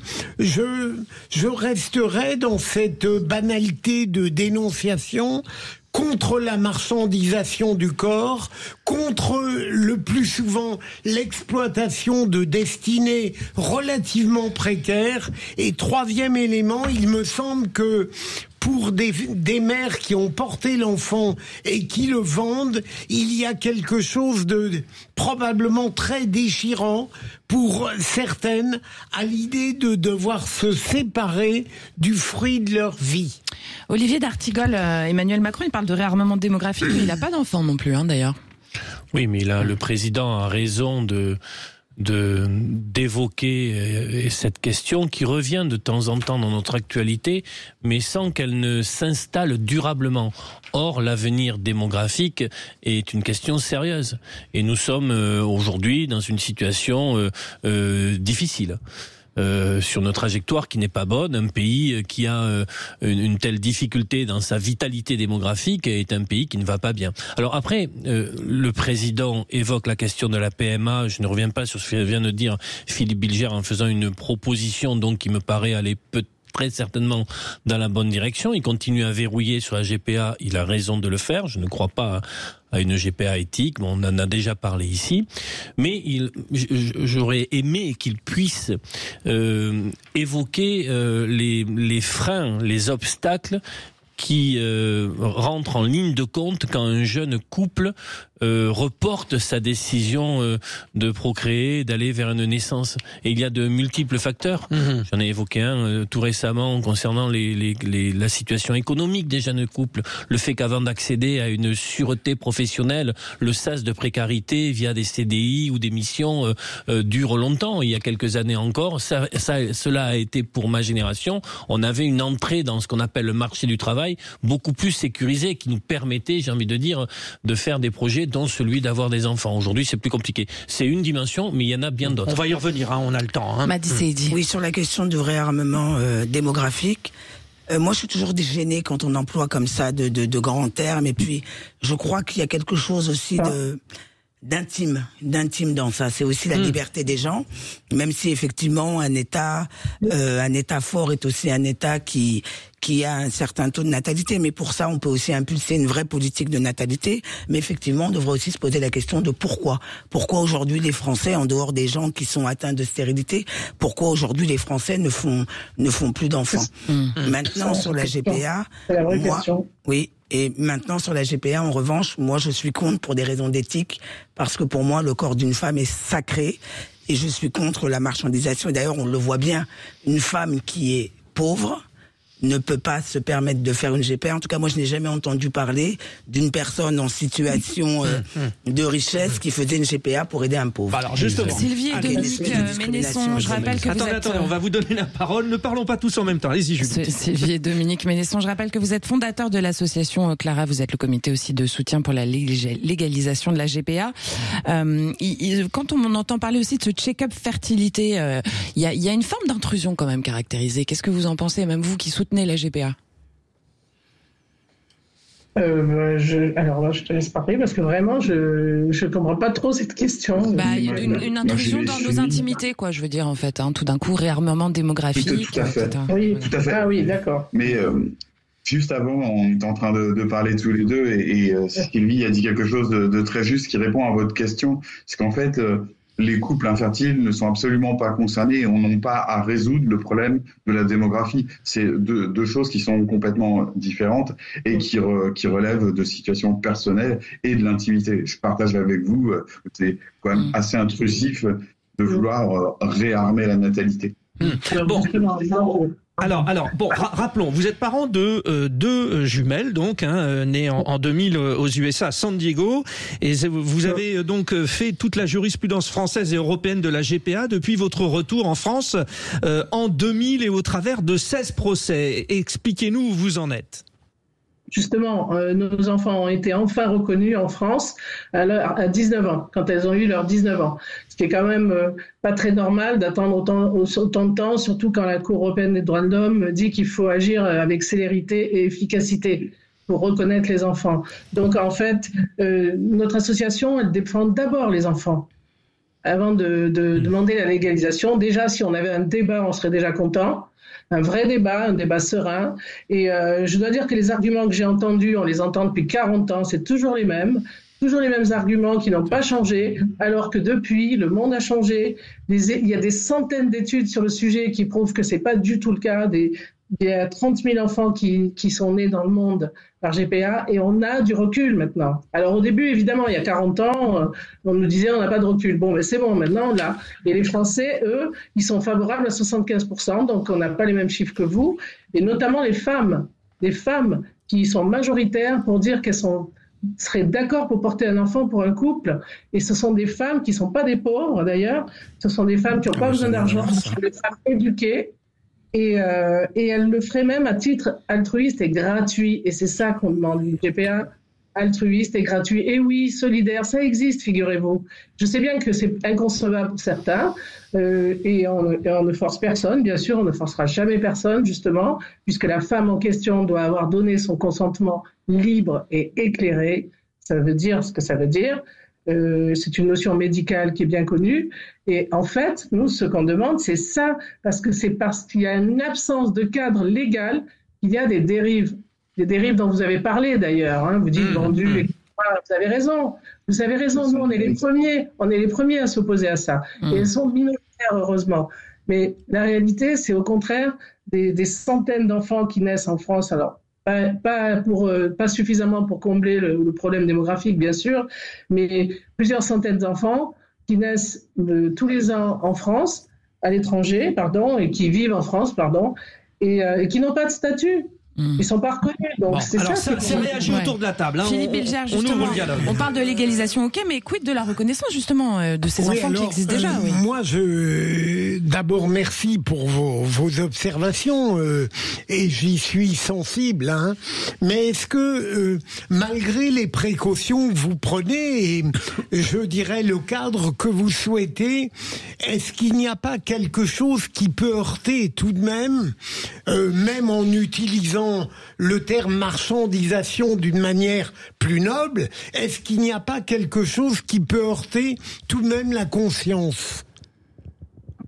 je resterai dans cette banalité de dénonciation contre la marchandisation du corps, contre le plus souvent l'exploitation de destinées relativement précaires. Et troisième élément, il me semble que pour des mères qui ont porté l'enfant et qui le vendent, il y a quelque chose de probablement très déchirant pour certaines à l'idée de devoir se séparer du fruit de leur vie. Olivier d'Artigol, Emmanuel Macron, il parle de réarmement démographique, mais il n'a pas d'enfant non plus, d'ailleurs. Oui, mais là, le président a raison d'évoquer cette question qui revient de temps en temps dans notre actualité, mais sans qu'elle ne s'installe durablement. Or, l'avenir démographique est une question sérieuse. Et nous sommes aujourd'hui dans une situation difficile. Sur notre trajectoire qui n'est pas bonne, un pays qui a une telle difficulté dans sa vitalité démographique est un pays qui ne va pas bien. Alors après, le président évoque la question de la PMA. Je ne reviens pas sur ce que vient de dire Philippe Bilger en faisant une proposition donc qui me paraît aller très certainement dans la bonne direction. Il continue à verrouiller sur la GPA. Il a raison de le faire. Je ne crois pas à une GPA éthique. Bon, on en a déjà parlé ici. Mais j'aurais aimé qu'il puisse évoquer les freins, les obstacles qui rentrent en ligne de compte quand un jeune couple reporte sa décision de procréer, d'aller vers une naissance. Et il y a de multiples facteurs. J'en ai évoqué un tout récemment concernant la situation économique des jeunes couples. Le fait qu'avant d'accéder à une sûreté professionnelle, le sas de précarité via des CDI ou des missions dure longtemps. Il y a quelques années encore, cela a été pour ma génération. On avait une entrée dans ce qu'on appelle le marché du travail beaucoup plus sécurisée qui nous permettait, j'ai envie de dire, de faire des projets dont celui d'avoir des enfants. Aujourd'hui, c'est plus compliqué. C'est une dimension, mais il y en a bien d'autres. On va y revenir, on a le temps. Madi Seydi. Oui, sur la question du réarmement démographique, moi je suis toujours gênée quand on emploie comme ça de grands termes, et puis je crois qu'il y a quelque chose aussi d'intime dans ça. C'est aussi la liberté des gens, même si effectivement un État fort est aussi un État qui qu'il y a un certain taux de natalité. Mais pour ça, on peut aussi impulser une vraie politique de natalité. Mais effectivement, on devrait aussi se poser la question de pourquoi. Pourquoi aujourd'hui les Français, en dehors des gens qui sont atteints de stérilité, pourquoi aujourd'hui les Français ne font plus d'enfants. Maintenant, sur la GPA, oui. Et maintenant, sur la GPA, en revanche, moi, je suis contre pour des raisons d'éthique, parce que pour moi, le corps d'une femme est sacré, et je suis contre la marchandisation. Et d'ailleurs, on le voit bien, une femme qui est pauvre ne peut pas se permettre de faire une GPA. En tout cas, moi, je n'ai jamais entendu parler d'une personne en situation de richesse qui faisait une GPA pour aider un pauvre. Alors, justement. Sylvie et Dominique Ménesson, je rappelle que vous êtes... Attendez, on va vous donner la parole. Ne parlons pas tous en même temps. Allez-y, Julie. Sylvie et Dominique Ménesson, je rappelle que vous êtes fondateur de l'association Clara, vous êtes le comité aussi de soutien pour la légalisation de la GPA. Quand on entend parler aussi de ce check-up fertilité, il y a une forme d'intrusion quand même caractérisée. Qu'est-ce que vous en pensez, même vous qui soutenez la GPA? Alors là, je te laisse parler parce que vraiment, je comprends pas trop cette question. Une intrusion dans nos intimités, quoi. Je veux dire, en fait, tout d'un coup, réarmement démographique. Tout à fait. Oui, tout à fait. Ah oui, d'accord. Mais juste avant, on est en train de parler tous les deux et Sylvie a dit quelque chose de très juste qui répond à votre question. C'est qu'en fait, les couples infertiles ne sont absolument pas concernés et on n'a pas à résoudre le problème de la démographie. C'est deux choses qui sont complètement différentes et qui relèvent de situations personnelles et de l'intimité. Je partage avec vous, c'est quand même assez intrusif de vouloir réarmer la natalité. Bon. Alors, bon, rappelons, vous êtes parents de deux jumelles, donc, nées en 2000 aux USA à San Diego, et vous avez donc fait toute la jurisprudence française et européenne de la GPA depuis votre retour en France en 2000 et au travers de 16 procès. Expliquez-nous où vous en êtes. Justement, nos enfants ont été enfin reconnus en France à 19 ans, quand elles ont eu leurs 19 ans. Ce qui est quand même pas très normal d'attendre autant de temps, surtout quand la Cour européenne des droits de l'homme dit qu'il faut agir avec célérité et efficacité pour reconnaître les enfants. Donc en fait, notre association, elle défend d'abord les enfants. Avant de demander la légalisation, déjà si on avait un débat, on serait déjà content. Un vrai débat, un débat serein. Et je dois dire que les arguments que j'ai entendus, on les entend depuis 40 ans, c'est toujours les mêmes arguments qui n'ont pas changé, alors que depuis, le monde a changé. Il y a des centaines d'études sur le sujet qui prouvent que c'est pas du tout le cas. Il y a 30 000 enfants qui sont nés dans le monde par GPA et on a du recul maintenant. Alors au début, évidemment, il y a 40 ans, on nous disait on n'a pas de recul. Bon, mais c'est bon, maintenant on l'a. Et les Français, eux, ils sont favorables à 75%, donc on n'a pas les mêmes chiffres que vous. Et notamment les femmes qui sont majoritaires pour dire qu'elles seraient d'accord pour porter un enfant pour un couple. Et ce sont des femmes qui ne sont pas des pauvres d'ailleurs, ce sont des femmes qui n'ont pas besoin d'argent, ce sont des femmes éduquées. Et elle le ferait même à titre altruiste et gratuit. Et c'est ça qu'on demande, une GPA altruiste et gratuit. Et oui, solidaire, ça existe, figurez-vous. Je sais bien que c'est inconcevable pour certains, et on ne force personne, bien sûr, on ne forcera jamais personne, justement, puisque la femme en question doit avoir donné son consentement libre et éclairé. Ça veut dire ce que ça veut dire. C'est une notion médicale qui est bien connue. Et en fait, nous, ce qu'on demande, c'est ça, parce qu'il y a une absence de cadre légal, il y a des dérives dont vous avez parlé d'ailleurs. Vous dites vendu, etc. Vous avez raison. Nous, on est les premiers à s'opposer à ça. Et elles sont minoritaires, heureusement. Mais la réalité, c'est au contraire des centaines d'enfants qui naissent en France. Alors, pas suffisamment pour combler le problème démographique, bien sûr, mais plusieurs centaines d'enfants qui naissent tous les ans en France, à l'étranger, et qui vivent en France, et qui n'ont pas de statut. Ils sont pas reconnus. Donc c'est réagi autour de la table. Philippe Bilger, justement, on parle de légalisation, ok, mais quid de la reconnaissance justement de ces enfants qui existent déjà. Moi, d'abord merci pour vos observations et j'y suis sensible. Mais est-ce que malgré les précautions que vous prenez et je dirais le cadre que vous souhaitez, est-ce qu'il n'y a pas quelque chose qui peut heurter tout de même, même en utilisant le terme marchandisation d'une manière plus noble, est-ce qu'il n'y a pas quelque chose qui peut heurter tout de même la conscience ?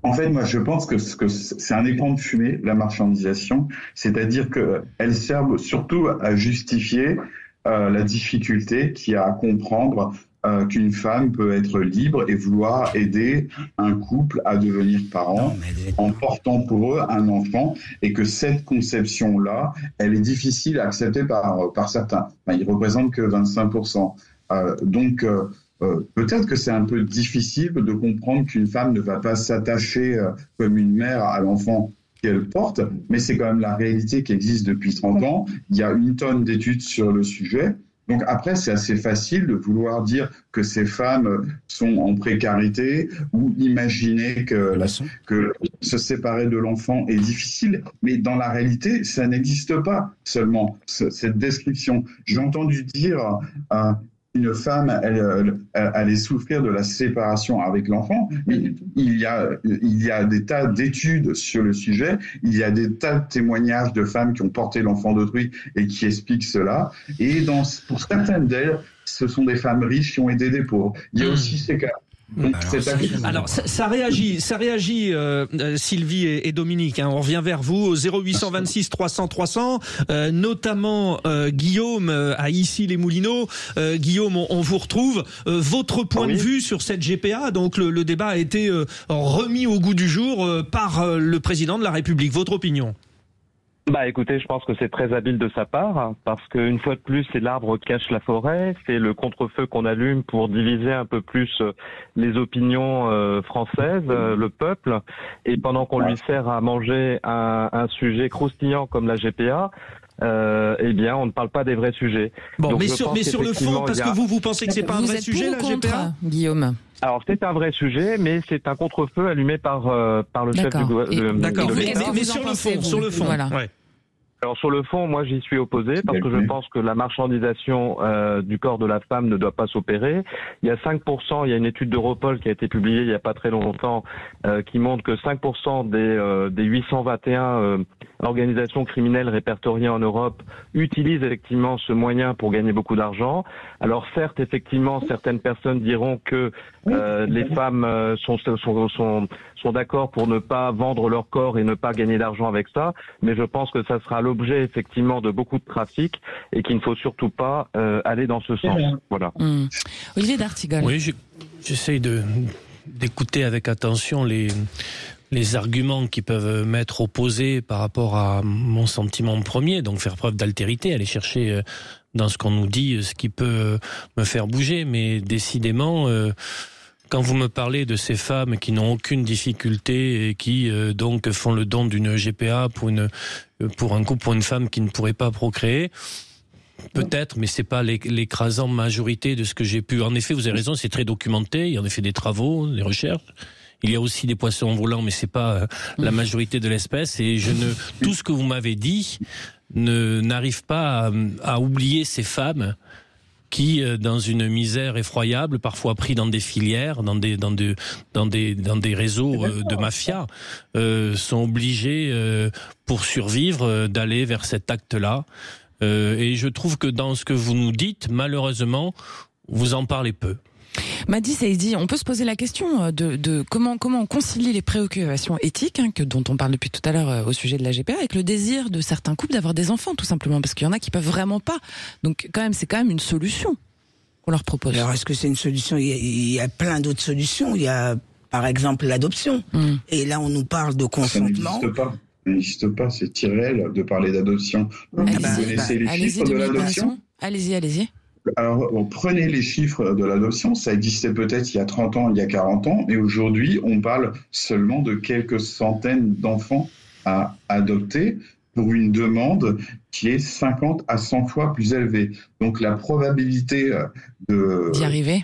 En fait, moi, je pense que c'est un écran de fumée, la marchandisation. C'est-à-dire qu'elle sert surtout à justifier la difficulté qu'il y a à comprendre qu'une femme peut être libre et vouloir aider un couple à devenir parents en portant pour eux un enfant, et que cette conception-là, elle est difficile à accepter par certains. Enfin, ils représentent que 25%. Donc, peut-être que c'est un peu difficile de comprendre qu'une femme ne va pas s'attacher comme une mère à l'enfant qu'elle porte, mais c'est quand même la réalité qui existe depuis 30 ans. Il y a une tonne d'études sur le sujet. Donc après, c'est assez facile de vouloir dire que ces femmes sont en précarité ou imaginer que se séparer de l'enfant est difficile. Mais dans la réalité, ça n'existe pas seulement, cette description. J'ai entendu dire une femme, elle allait souffrir de la séparation avec l'enfant. Mais il y a des tas d'études sur le sujet. Il y a des tas de témoignages de femmes qui ont porté l'enfant d'autrui et qui expliquent cela. Et pour certaines d'elles, ce sont des femmes riches qui ont aidé des pauvres. Il y a aussi ces cas. Donc, alors ça réagit Sylvie et Dominique, hein. On revient vers vous au 0826 300 300, notamment Guillaume à Issy-les-Moulineaux. Guillaume, on vous retrouve. Votre point de vue sur cette GPA, donc le débat a été remis au goût du jour par le président de la République. Votre opinion? Écoutez, je pense que c'est très habile de sa part, parce qu'une fois de plus, c'est l'arbre qui cache la forêt, c'est le contre-feu qu'on allume pour diviser un peu plus les opinions françaises, le peuple, et pendant qu'on lui sert à manger un sujet croustillant comme la GPA, eh bien, on ne parle pas des vrais sujets. Bon, donc, mais sur le fond, parce que vous pensez que c'est pas un vrai sujet, la GPA, Guillaume? Alors, c'est un vrai sujet, mais c'est un contre-feu allumé par le chef du gouvernement. D'accord, mais sur le fond, voilà. Ouais. Alors sur le fond, moi j'y suis opposé parce que je pense que la marchandisation du corps de la femme ne doit pas s'opérer. Il y a 5%, il y a une étude d'Europol qui a été publiée il y a pas très longtemps qui montre que 5% des 821 organisations criminelles répertoriées en Europe utilisent effectivement ce moyen pour gagner beaucoup d'argent. Alors certes, effectivement, certaines personnes diront que les femmes sont d'accord pour ne pas vendre leur corps et ne pas gagner d'argent avec ça, mais je pense que ça sera l'objet effectivement de beaucoup de trafic et qu'il ne faut surtout pas aller dans ce sens. Voilà. Olivier d'Artigol. Oui, j'essaye d'écouter avec attention les arguments qui peuvent m'être opposés par rapport à mon sentiment premier, donc faire preuve d'altérité, aller chercher dans ce qu'on nous dit ce qui peut me faire bouger, mais décidément... Quand vous me parlez de ces femmes qui n'ont aucune difficulté et qui donc font le don d'une GPA pour un couple, pour une femme qui ne pourrait pas procréer, peut-être, mais c'est pas l'écrasante majorité de ce que j'ai pu. En effet, vous avez raison, c'est très documenté. Il y a en effet des travaux, des recherches. Il y a aussi des poissons volants, mais c'est pas la majorité de l'espèce. Et tout ce que vous m'avez dit n'arrive pas à oublier ces femmes qui, dans une misère effroyable, parfois pris dans des filières, dans des réseaux de mafia, sont obligés, pour survivre, d'aller vers cet acte-là. Et je trouve que dans ce que vous nous dites, malheureusement, vous en parlez peu. Madi Saïdi, on peut se poser la question de comment on concilie les préoccupations éthiques, dont on parle depuis tout à l'heure au sujet de la GPA, avec le désir de certains couples d'avoir des enfants, tout simplement, parce qu'il y en a qui peuvent vraiment pas. Donc c'est quand même une solution qu'on leur propose. Alors est-ce que c'est une solution ? Il y a plein d'autres solutions. Il y a par exemple l'adoption. Et là on nous parle de consentement. Ça n'existe pas, c'est irréel de parler d'adoption. Vous connaissez les chiffres de l'adoption ? Allez-y. Alors, prenez les chiffres de l'adoption, ça existait peut-être il y a 30 ans, il y a 40 ans, et aujourd'hui, on parle seulement de quelques centaines d'enfants à adopter pour une demande qui est 50 à 100 fois plus élevée. Donc, la probabilité d'y arriver,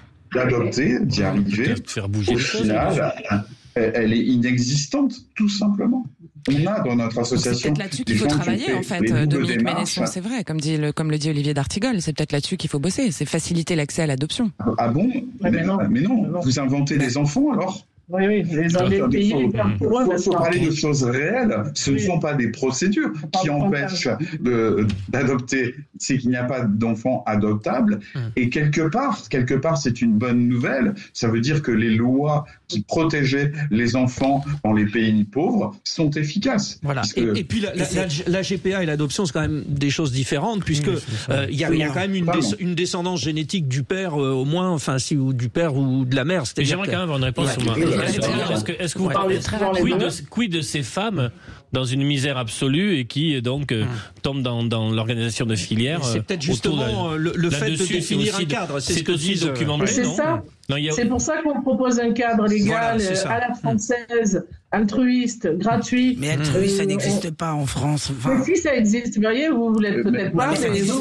au final, elle est inexistante, tout simplement. On a dans notre association... C'est peut-être là-dessus qu'il faut travailler, en fait, Dominique Ménesson, c'est vrai, comme le dit Olivier d'Artigol, c'est peut-être là-dessus qu'il faut bosser, c'est faciliter l'accès à l'adoption. Ah bon ? Mais non, vous inventez des enfants, alors ? Oui, les pays. Il faut parler de choses réelles. Ce ne sont pas des procédures qui empêchent d'adopter. C'est qu'il n'y a pas d'enfants adoptables. Et quelque part, c'est une bonne nouvelle. Ça veut dire que les lois qui protégeaient les enfants dans les pays pauvres sont efficaces. Voilà. Et puis la GPA et l'adoption, c'est quand même des choses différentes, puisque il y a quand même une descendance génétique du père, au moins, enfin, ou du père ou de la mère. J'aimerais quand même avoir une réponse sur ma... Est-ce que vous parlez quid de ces femmes dans une misère absolue et qui donc tombent dans l'organisation de filières? C'est peut-être justement le fait de définir un cadre. C'est ce que disent documenté. C'est ça. C'est pour ça qu'on propose un cadre légal à la française, altruiste, gratuit. Mais altruiste, ça n'existe pas en France. Enfin... Mais si ça existe, vous voyez, vous l'êtes peut-être pas.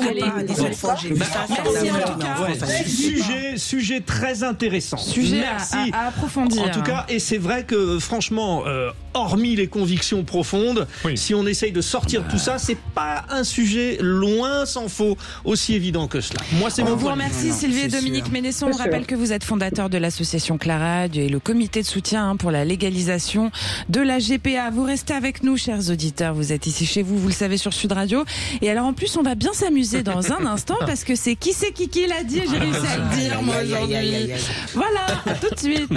Sujet très intéressant. Sujet à approfondir. En tout cas, et c'est vrai que franchement, hormis les convictions profondes, si on essaye de sortir de tout ça, c'est pas un sujet loin s'en faut aussi évident que cela. Moi, c'est mon point. On vous remercie Sylvie et Dominique Ménesson. On rappelle que vous êtes fondateur de l'association Clarade et le comité de soutien pour la légalisation de la GPA. Vous restez avec nous, chers auditeurs. Vous êtes ici chez vous, vous le savez, sur Sud Radio. Et alors, en plus, on va bien s'amuser dans un instant parce que c'est qui l'a dit. J'ai réussi à le dire, moi, aujourd'hui. Voilà, à tout de suite.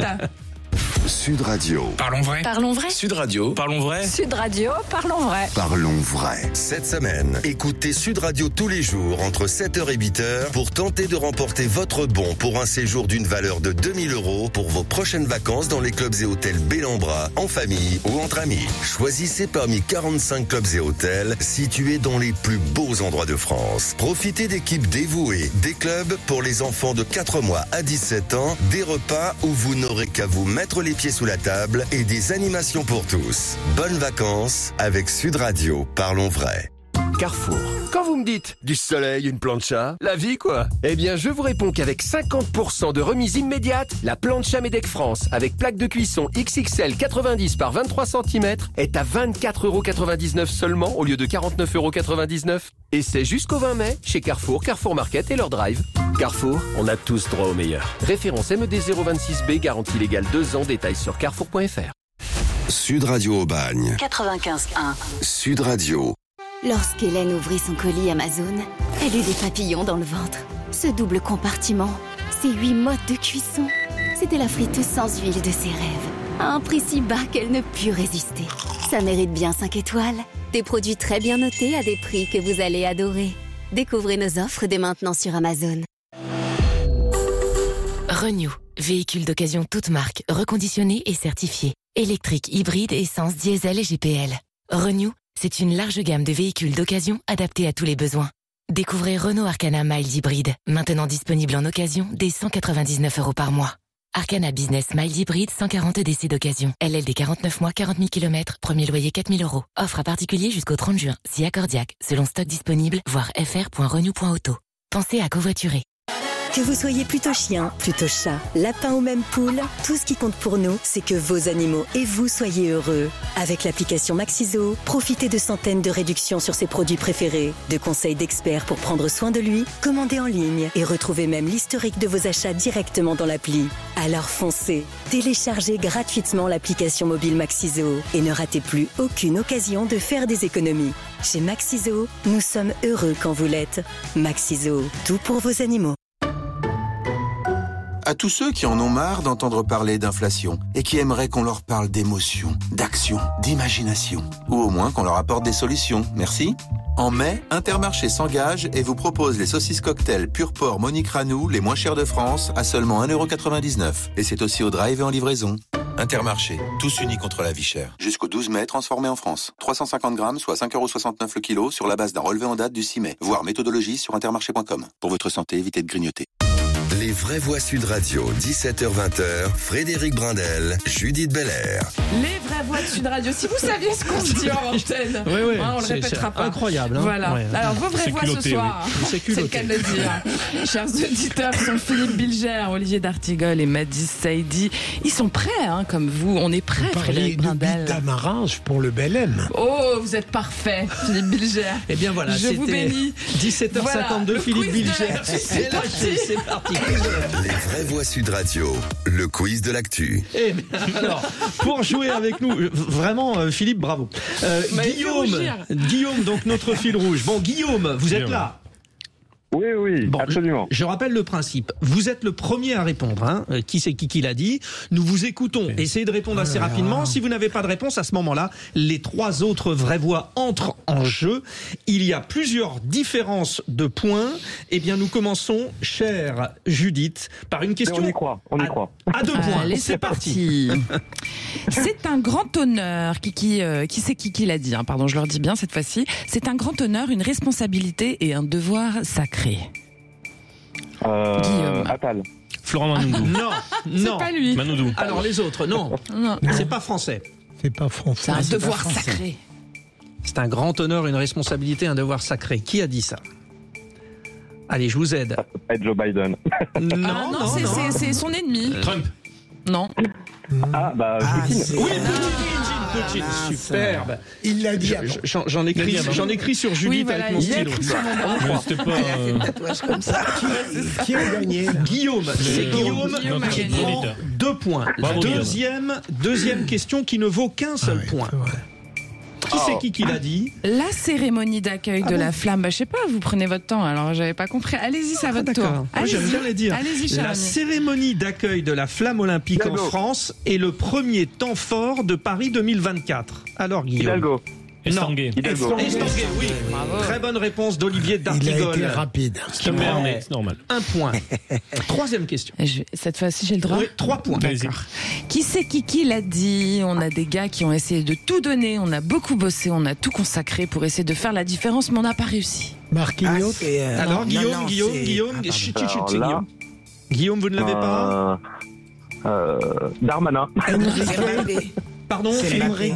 Sud Radio. Parlons vrai. Parlons vrai. Sud Radio. Parlons vrai. Sud Radio. Parlons vrai. Parlons vrai. Cette semaine, écoutez Sud Radio tous les jours entre 7h et 8h pour tenter de remporter votre bon pour un séjour d'une valeur de 2 000 € pour vos prochaines vacances dans les clubs et hôtels Bellambra, en famille ou entre amis. Choisissez parmi 45 clubs et hôtels situés dans les plus beaux endroits de France. Profitez d'équipes dévouées, des clubs pour les enfants de 4 mois à 17 ans, des repas où vous n'aurez qu'à vous mettre les pieds sous la table et des animations pour tous. Bonnes vacances avec Sud Radio. Parlons vrai. Carrefour. Quand vous me dites du soleil, une plancha, la vie quoi? Eh bien, je vous réponds qu'avec 50% de remise immédiate, la plancha Medec France avec plaque de cuisson XXL 90 par 23 cm est à 24,99 € seulement au lieu de 49,99 €. Et c'est jusqu'au 20 mai chez Carrefour, Carrefour Market et leur drive. Carrefour, on a tous droit au meilleur. Référence MED 026B, garantie légale 2 ans, détails sur carrefour.fr. Sud Radio Aubagne. 95.1. Sud Radio. Lorsqu'Hélène ouvrit son colis Amazon, elle eut des papillons dans le ventre. Ce double compartiment, ces 8 modes de cuisson, c'était la friteuse sans huile de ses rêves. À un prix si bas qu'elle ne put résister. Ça mérite bien 5 étoiles. Des produits très bien notés à des prix que vous allez adorer. Découvrez nos offres dès maintenant sur Amazon. Renew, véhicule d'occasion toute marque, reconditionné et certifié. Électrique, hybride, essence, diesel et GPL. Renew, c'est une large gamme de véhicules d'occasion adaptés à tous les besoins. Découvrez Renault Arcana Mild Hybride, maintenant disponible en occasion dès 199 € par mois. Arcana Business Mild Hybride, 140 DC d'occasion. LLD 49 mois, 40 000 km, premier loyer 4 000 €. Offre à particulier jusqu'au 30 juin, si accordiaque, selon stock disponible, voir fr.renew.auto. Pensez à covoiturer. Que vous soyez plutôt chien, plutôt chat, lapin ou même poule, tout ce qui compte pour nous, c'est que vos animaux et vous soyez heureux. Avec l'application Maxizo, profitez de centaines de réductions sur ses produits préférés, de conseils d'experts pour prendre soin de lui, commandez en ligne et retrouvez même l'historique de vos achats directement dans l'appli. Alors foncez, téléchargez gratuitement l'application mobile Maxizo et ne ratez plus aucune occasion de faire des économies. Chez Maxizo, nous sommes heureux quand vous l'êtes. Maxizo, tout pour vos animaux. À tous ceux qui en ont marre d'entendre parler d'inflation et qui aimeraient qu'on leur parle d'émotion, d'action, d'imagination, ou au moins qu'on leur apporte des solutions, merci. En mai, Intermarché s'engage et vous propose les saucisses cocktail pur porc Monique Ranou, les moins chères de France, à seulement 1,99 €. Et c'est aussi au drive et en livraison. Intermarché, tous unis contre la vie chère. Jusqu'au 12 mai, transformé en France. 350 grammes, soit 5,69 € le kilo, sur la base d'un relevé en date du 6 mai. Voir méthodologie sur intermarché.com. Pour votre santé, évitez de grignoter. Les vraies voix Sud Radio, 17h-20h, Frédéric Brindel, Judith Belair. Les vraies voix de Sud Radio. Si vous saviez ce qu'on se dit en antenne, oui, on le répétera pas. Incroyable. Hein, voilà. Ouais. Alors, vos vraies voix ce soir, c'est le cas de le dire. Chers auditeurs, sont Philippe Bilger, Olivier d'Artigol et Madis Saïdi. Ils sont prêts, hein, comme vous. On est prêts, Frédéric Brindel. D'amarrage pour le bel M. Oh, vous êtes parfait, Philippe Bilger. Eh bien voilà, je vous bénis. 17h52, voilà, Philippe Bilger. C'est parti. Les vraies voix Sud Radio, le quiz de l'actu. Eh bien, alors, pour jouer avec nous, vraiment, Philippe, bravo. Guillaume, donc notre fil rouge. Bon, Guillaume, vous êtes là? Oui, bon, absolument. Je rappelle le principe. Vous êtes le premier à répondre. Hein. Qui c'est qui l'a dit? Nous vous écoutons. Essayez de répondre assez rapidement. Si vous n'avez pas de réponse, à ce moment-là, les 3 autres vraies voix entrent en jeu. Il y a plusieurs différences de points. Eh bien, nous commençons, chère Judith, par une question. On y croit. À 2 points. Allez, c'est parti. C'est un grand honneur. Qui c'est qui l'a dit? Pardon, je leur dis bien cette fois-ci. C'est un grand honneur, une responsabilité et un devoir sacré. Guillaume. Attal. Florent Manoudou. Non. C'est pas lui. Manoudou. Alors les autres, non. C'est pas français. C'est pas français. C'est un devoir sacré. C'est un grand honneur, une responsabilité, un devoir sacré. Qui a dit ça? Allez, je vous aide. Ça peut pas être Joe Biden. Non, c'est son ennemi. Trump. Non. Poutine. Oui, Poutine, superbe. Il l'a dit. J'en écris sur Judith avec mon stylo. C'était pas. Tatouage comme ça. Qui a gagné là? Guillaume, c'est Guillaume qui prend 2 points. Deuxième question qui ne vaut qu'un seul point. Qui c'est qui l'a dit? La cérémonie d'accueil de la flamme. Je sais pas, vous prenez votre temps, alors j'avais pas compris. Allez-y, c'est à votre tour. Moi, j'aime bien les dire. Allez-y, cher La ami. cérémonie d'accueil de la flamme olympique en France est le premier temps fort de Paris 2024. Alors, Guillaume. Hidalgo. Estanguet. Estanguet, oui. Bravo. Très bonne réponse d'Olivier Il a D'Artigol. été rapide. C'est normal. 1 point. 3e question. Cette fois-ci, j'ai le droit. Oui, 3 points. D'accord. Qui c'est qui l'a dit? On a des gars qui ont essayé de tout donner, on a beaucoup bossé, on a tout consacré pour essayer de faire la différence, mais on n'a pas réussi. Marquinhos. Alors, Guillaume. Chut, c'est Guillaume. Guillaume, vous ne l'avez pas? Darmanin. Pardon, Mbappé.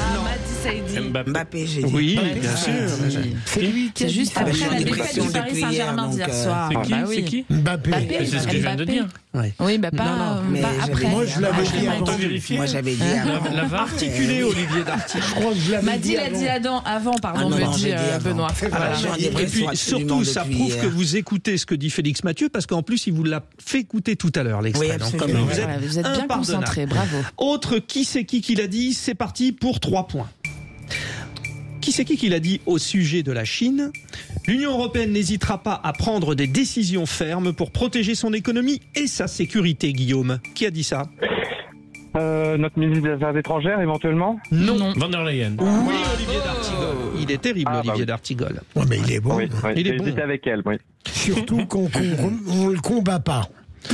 Mbappé, j'ai dit. Oui, bien sûr. C'est lui qui C'est juste Ah, après bah, la j'ai défaite l'impression du Paris depuis Saint-Germain hier, d'hier donc, soir. C'est qui? Mbappé. C'est ce que je viens de dire. Oui, bah pas, mais pas j'avais- après. Moi, je l'avais dit avant. Moi, j'avais dit avant. La VAR. Articulé, Olivier D'Artigol. Je crois que je l'avais Madi l'a dit avant, pardon, Ah non, me dit j'ai dit avant. Benoît. Voilà. J'en ai Et pris puis sur surtout, absolument ça depuis prouve hier. que vous écoutez ce que dit Félix Mathieu, parce qu'en plus, il vous l'a fait écouter tout à l'heure, l'extrait. Oui, Donc, absolument. vous êtes Vous êtes bien impardonnable. concentrés, bravo. Autre qui c'est qui l'a dit? C'est parti pour 3 points. Qui c'est qui l'a dit au sujet de la Chine? L'Union européenne n'hésitera pas à prendre des décisions fermes pour protéger son économie et sa sécurité, Guillaume. Qui a dit ça? Notre ministre des Affaires étrangères, éventuellement. Non. Van der Leyen. Oui, Olivier D'Artigol. Il est terrible, Olivier oui. D'Artigol. Ouais, mais il est bon. Oui, Il est j'ai bon. hésité avec elle, oui. Surtout qu'on le combat pas.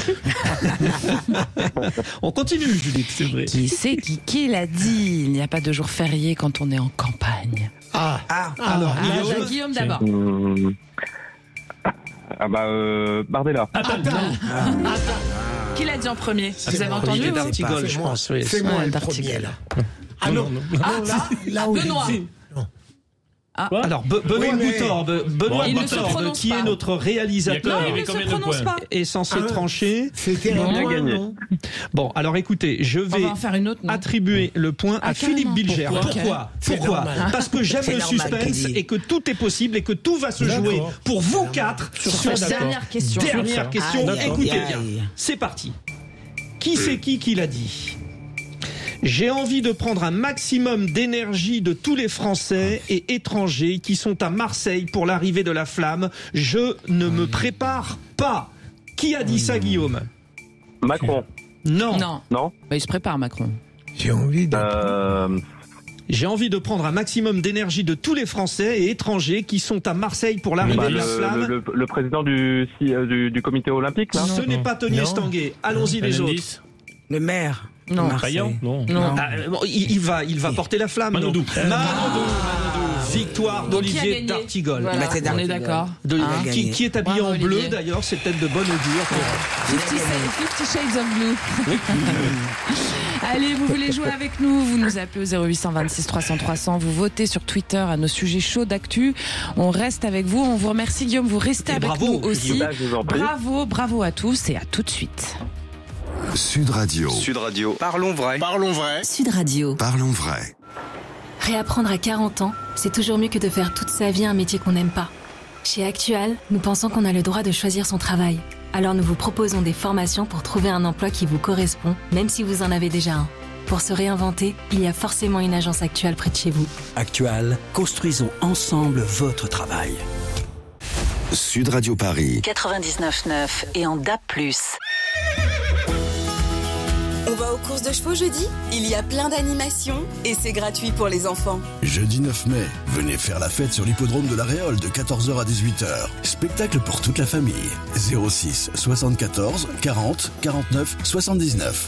On continue, Judith, c'est vrai. Qui c'est qui l'a dit? Il n'y a pas de jour férié quand on est en campagne. Alors, Guillaume d'abord. Bardella. Qui l'a dit en premier? Vous avez entendu Olivier vous D'Artigol, je pense. Oui. C'est moi le D'Artigol. premier là. Ah non, là où Benoît. Alors, Benoît Boutorbe, Il ne se prononce qui pas. est notre réalisateur, Non, il ne se prononce pas. est censé trancher. C'était Non, un il a point, gagné. non? Bon, alors écoutez, je On vais va en faire une autre, non? attribuer le point à Philippe carrément. Bilger. Pourquoi Pourquoi C'est normal. Parce que j'aime C'est le normal suspense qu'il dit. et que tout est possible et que tout va se D'accord. jouer pour vous 4 sur cette cette dernière question. dernière question. Aïe, aïe, Écoutez aïe. bien, c'est parti. Qui c'est qui l'a dit? J'ai envie de prendre un maximum d'énergie de tous les Français et étrangers qui sont à Marseille pour l'arrivée de la flamme. Je ne me prépare pas. Qui a dit ça, Guillaume? Macron. Non. Non. Bah, il se prépare, Macron. J'ai envie de. J'ai envie de prendre un maximum d'énergie de tous les Français et étrangers qui sont à Marseille pour l'arrivée de la flamme. Le président du comité olympique, là. Ce n'est pas Tony Estanguet. Allons-y les autres. Le maire. Non. Payan? Non. Ah, bon, il va porter la flamme. Manoudou. donc. Manoudou. Victoire Donc, qui a d'Olivier gagné? D'Artigol. Voilà, Bah, c'est on est D'Artigol. d'accord. Hein Qui est habillé Bravo, en bleu Olivier. d'ailleurs, c'est peut-être de bonne augure. 50 Shades of Blue. Allez, vous voulez jouer avec nous? Vous nous appelez au 0826 300 300. Vous votez sur Twitter à nos sujets chauds d'actu. On reste avec vous. On vous remercie, Guillaume. Vous restez Et avec bravo, nous aussi. Guillaume. Je vous en prie. Bravo à tous et à tout de suite. Sud Radio. Parlons vrai. Sud Radio. Parlons vrai. Réapprendre à 40 ans, c'est toujours mieux que de faire toute sa vie un métier qu'on n'aime pas. Chez Actual, nous pensons qu'on a le droit de choisir son travail. Alors nous vous proposons des formations pour trouver un emploi qui vous correspond, même si vous en avez déjà un. Pour se réinventer, il y a forcément une agence Actual près de chez vous. Actual, construisons ensemble votre travail. Sud Radio Paris 99.9 et en DAB+. On va aux courses de chevaux jeudi. Il y a plein d'animations et c'est gratuit pour les enfants. Jeudi 9 mai, venez faire la fête sur l'hippodrome de la Réole de 14h à 18h. Spectacle pour toute la famille. 06 74 40 49 79.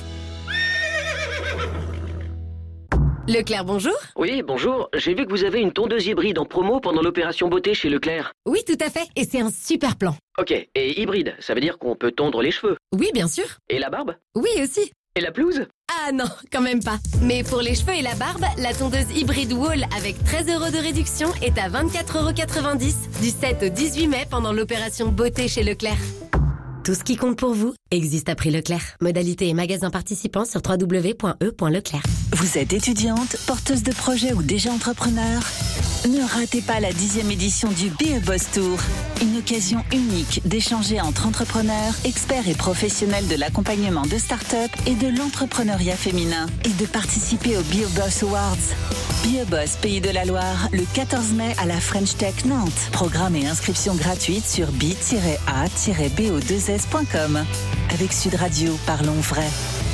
Leclerc, bonjour. Oui, bonjour. J'ai vu que vous avez une tondeuse hybride en promo pendant l'opération beauté chez Leclerc. Oui, tout à fait. Et c'est un super plan. Ok, et hybride, ça veut dire qu'on peut tondre les cheveux? Oui, bien sûr. Et la barbe? Oui, aussi. Et la pelouse? Ah non, quand même pas. Mais pour les cheveux et la barbe, la tondeuse hybride Wall avec 13 € de réduction est à 24,90 € du 7 au 18 mai pendant l'opération beauté chez Leclerc. Tout ce qui compte pour vous existe à prix Leclerc. Modalité et magasins participants sur www.e.leclerc. Vous êtes étudiante, porteuse de projet ou déjà entrepreneur? Ne ratez pas la 10e édition du Be a Boss Tour. Une occasion unique d'échanger entre entrepreneurs, experts et professionnels de l'accompagnement de start-up et de l'entrepreneuriat féminin. Et de participer au Be a Boss Awards. Be a Boss Pays de la Loire, le 14 mai à la French Tech Nantes. Programme et inscription gratuite sur bi-a-bo2s.com. Avec Sud Radio, parlons vrai.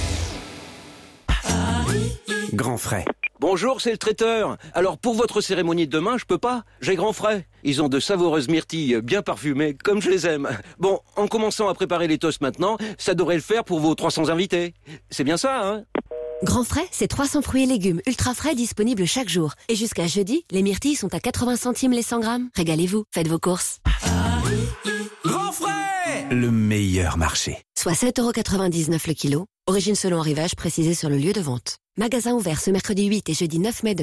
Grand frais. Bonjour, c'est le traiteur. Alors pour votre cérémonie de demain, je peux pas. J'ai grand frais. Ils ont de savoureuses myrtilles bien parfumées, comme je les aime. Bon, en commençant à préparer les toasts maintenant, ça devrait le faire pour vos 300 invités. C'est bien ça, hein? Grand frais, c'est 300 fruits et légumes ultra frais disponibles chaque jour. Et jusqu'à jeudi, les myrtilles sont à 80 centimes les 100 grammes. Régalez-vous, faites vos courses. Grand frais! Le meilleur marché. Soit 7,99 € le kilo. Origine selon arrivage précisé sur le lieu de vente. Magasin ouvert ce mercredi 8 et jeudi 9 mai